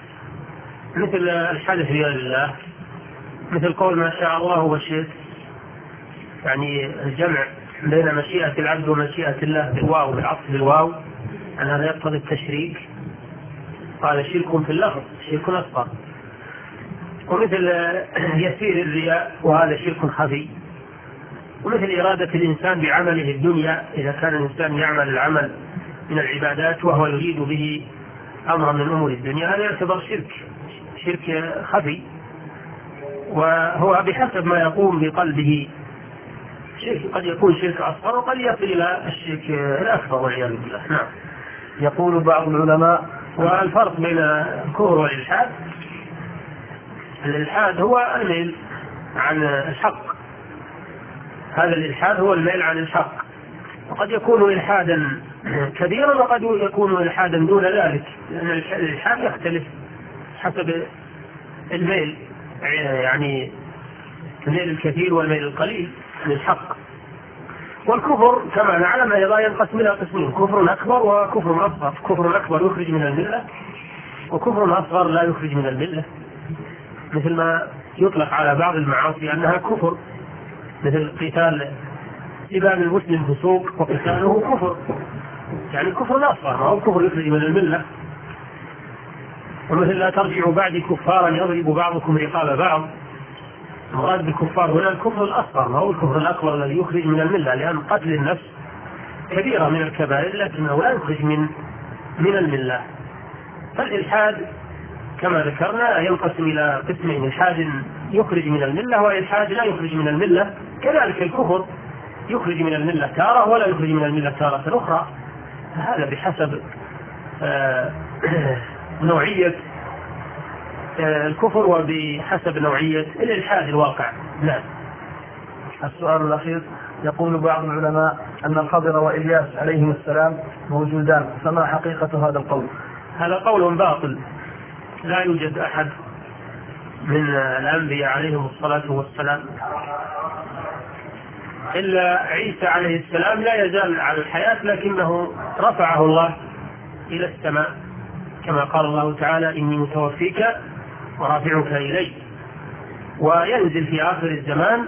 مثل الحلف بغير الله، مثل قول ما شاء الله وشئت، يعني الجمع بين مشيئة العبد ومشيئة الله بالواو بالعطف بالواو، أن هذا يقتضي التشريك. قال شرك في اللفظ شرك أصغر. ومثل يسير الرياء وهذا شرك خفي. ومثل إرادة الإنسان بعمله الدنيا، إذا كان الإنسان يعمل العمل من العبادات وهو يريد به أمرا من أمور الدنيا، هذا يعتبر شرك شرك خفي، وهو بحسب ما يقوم بقلبه. شرك قد يكون شرك أصغر وقد يصل إلى الشرك الأكبر والعياذ بالله. نعم. يقول بعض العلماء، والفرق بين الكفر والإلحاد، الإلحاد هو الميل عن الحق، هذا الإلحاد هو الميل عن الحق، وقد يكون إلحادا كبيرا وقد يكون إلحادا دون ذلك، لأن الإلحاد يختلف حسب الميل، يعني الميل الكثير والميل القليل للحق. والكفر كما نعلم أيضا ينقسم إلى قسمين، كفر أكبر وكفر أصغر. كفر أكبر يخرج من الملة، وكفر أصغر لا يخرج من الملة، مثل ما يطلق على بعض المعاصي أنها كفر، مثل قتال سباب المسلم فسوق وقتاله كفر، يعني كفر أصغر، ما هو كفر يخرج من الملة. ومثل لا ترجعوا بعد كفارا يضرب بعضكم رقاب بعض، المراد بالكفار هنا الكفر الأصغر، ما هو الكفر الأكبر الذي يخرج من الملة، لأن قتل النفس كبيرة من الكبائر لكنه لا يخرج من من الملة. فالإلحاد كما ذكرنا ينقسم إلى قسمين، إلحاد يخرج من الملة وإلحاد لا يخرج من الملة. كذلك الكفر يخرج من الملة تارة ولا يخرج من الملة تارة أخرى، هذا بحسب آه نوعية الكفر وبحسب نوعية الإلحاد الواقع. نعم. السؤال الأخير، يقول بعض العلماء أن الخضر وإلياس عليهم السلام موجودان، فما حقيقة هذا القول؟ هذا قول باطل، لا يوجد أحد من الأنبياء عليهم الصلاة والسلام إلا عيسى عليه السلام لا يزال على الحياة، لكنه رفعه الله إلى السماء كما قال الله تعالى إني متوفيك ورافعك إلي، وينزل في آخر الزمان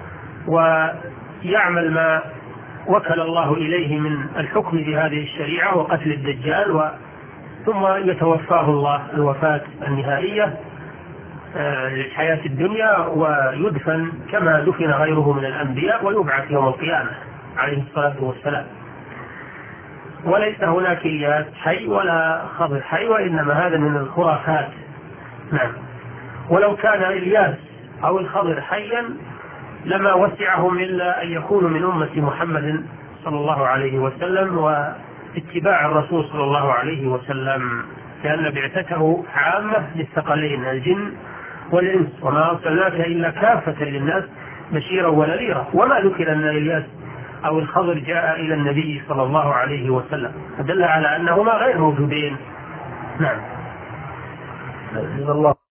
ويعمل ما وكل الله إليه من الحكم بهذه الشريعة وقتل الدجال، و ثم يتوفاه الله الوفاة النهائية للحياة الدنيا ويدفن كما دفن غيره من الأنبياء ويبعث يوم القيامة عليه الصلاة والسلام. وليس هناك إلياس حي ولا خضر حي، وإنما هذا من الخرافات. نعم. ولو كان إلياس أو الخضر حيا لما وسعهم إلا أن يكونوا من أمة محمد صلى الله عليه وسلم واتباع الرسول صلى الله عليه وسلم، لأن بعثته عامة للثقلين الجن والإنس، وما أرسلناك إلا كافة للناس بشيرا ونذيرا. وما ذكر أن إلياس أو الخضر جاء إلى النبي صلى الله عليه وسلم، فدل على أنهما غير موجودين. نعم. الله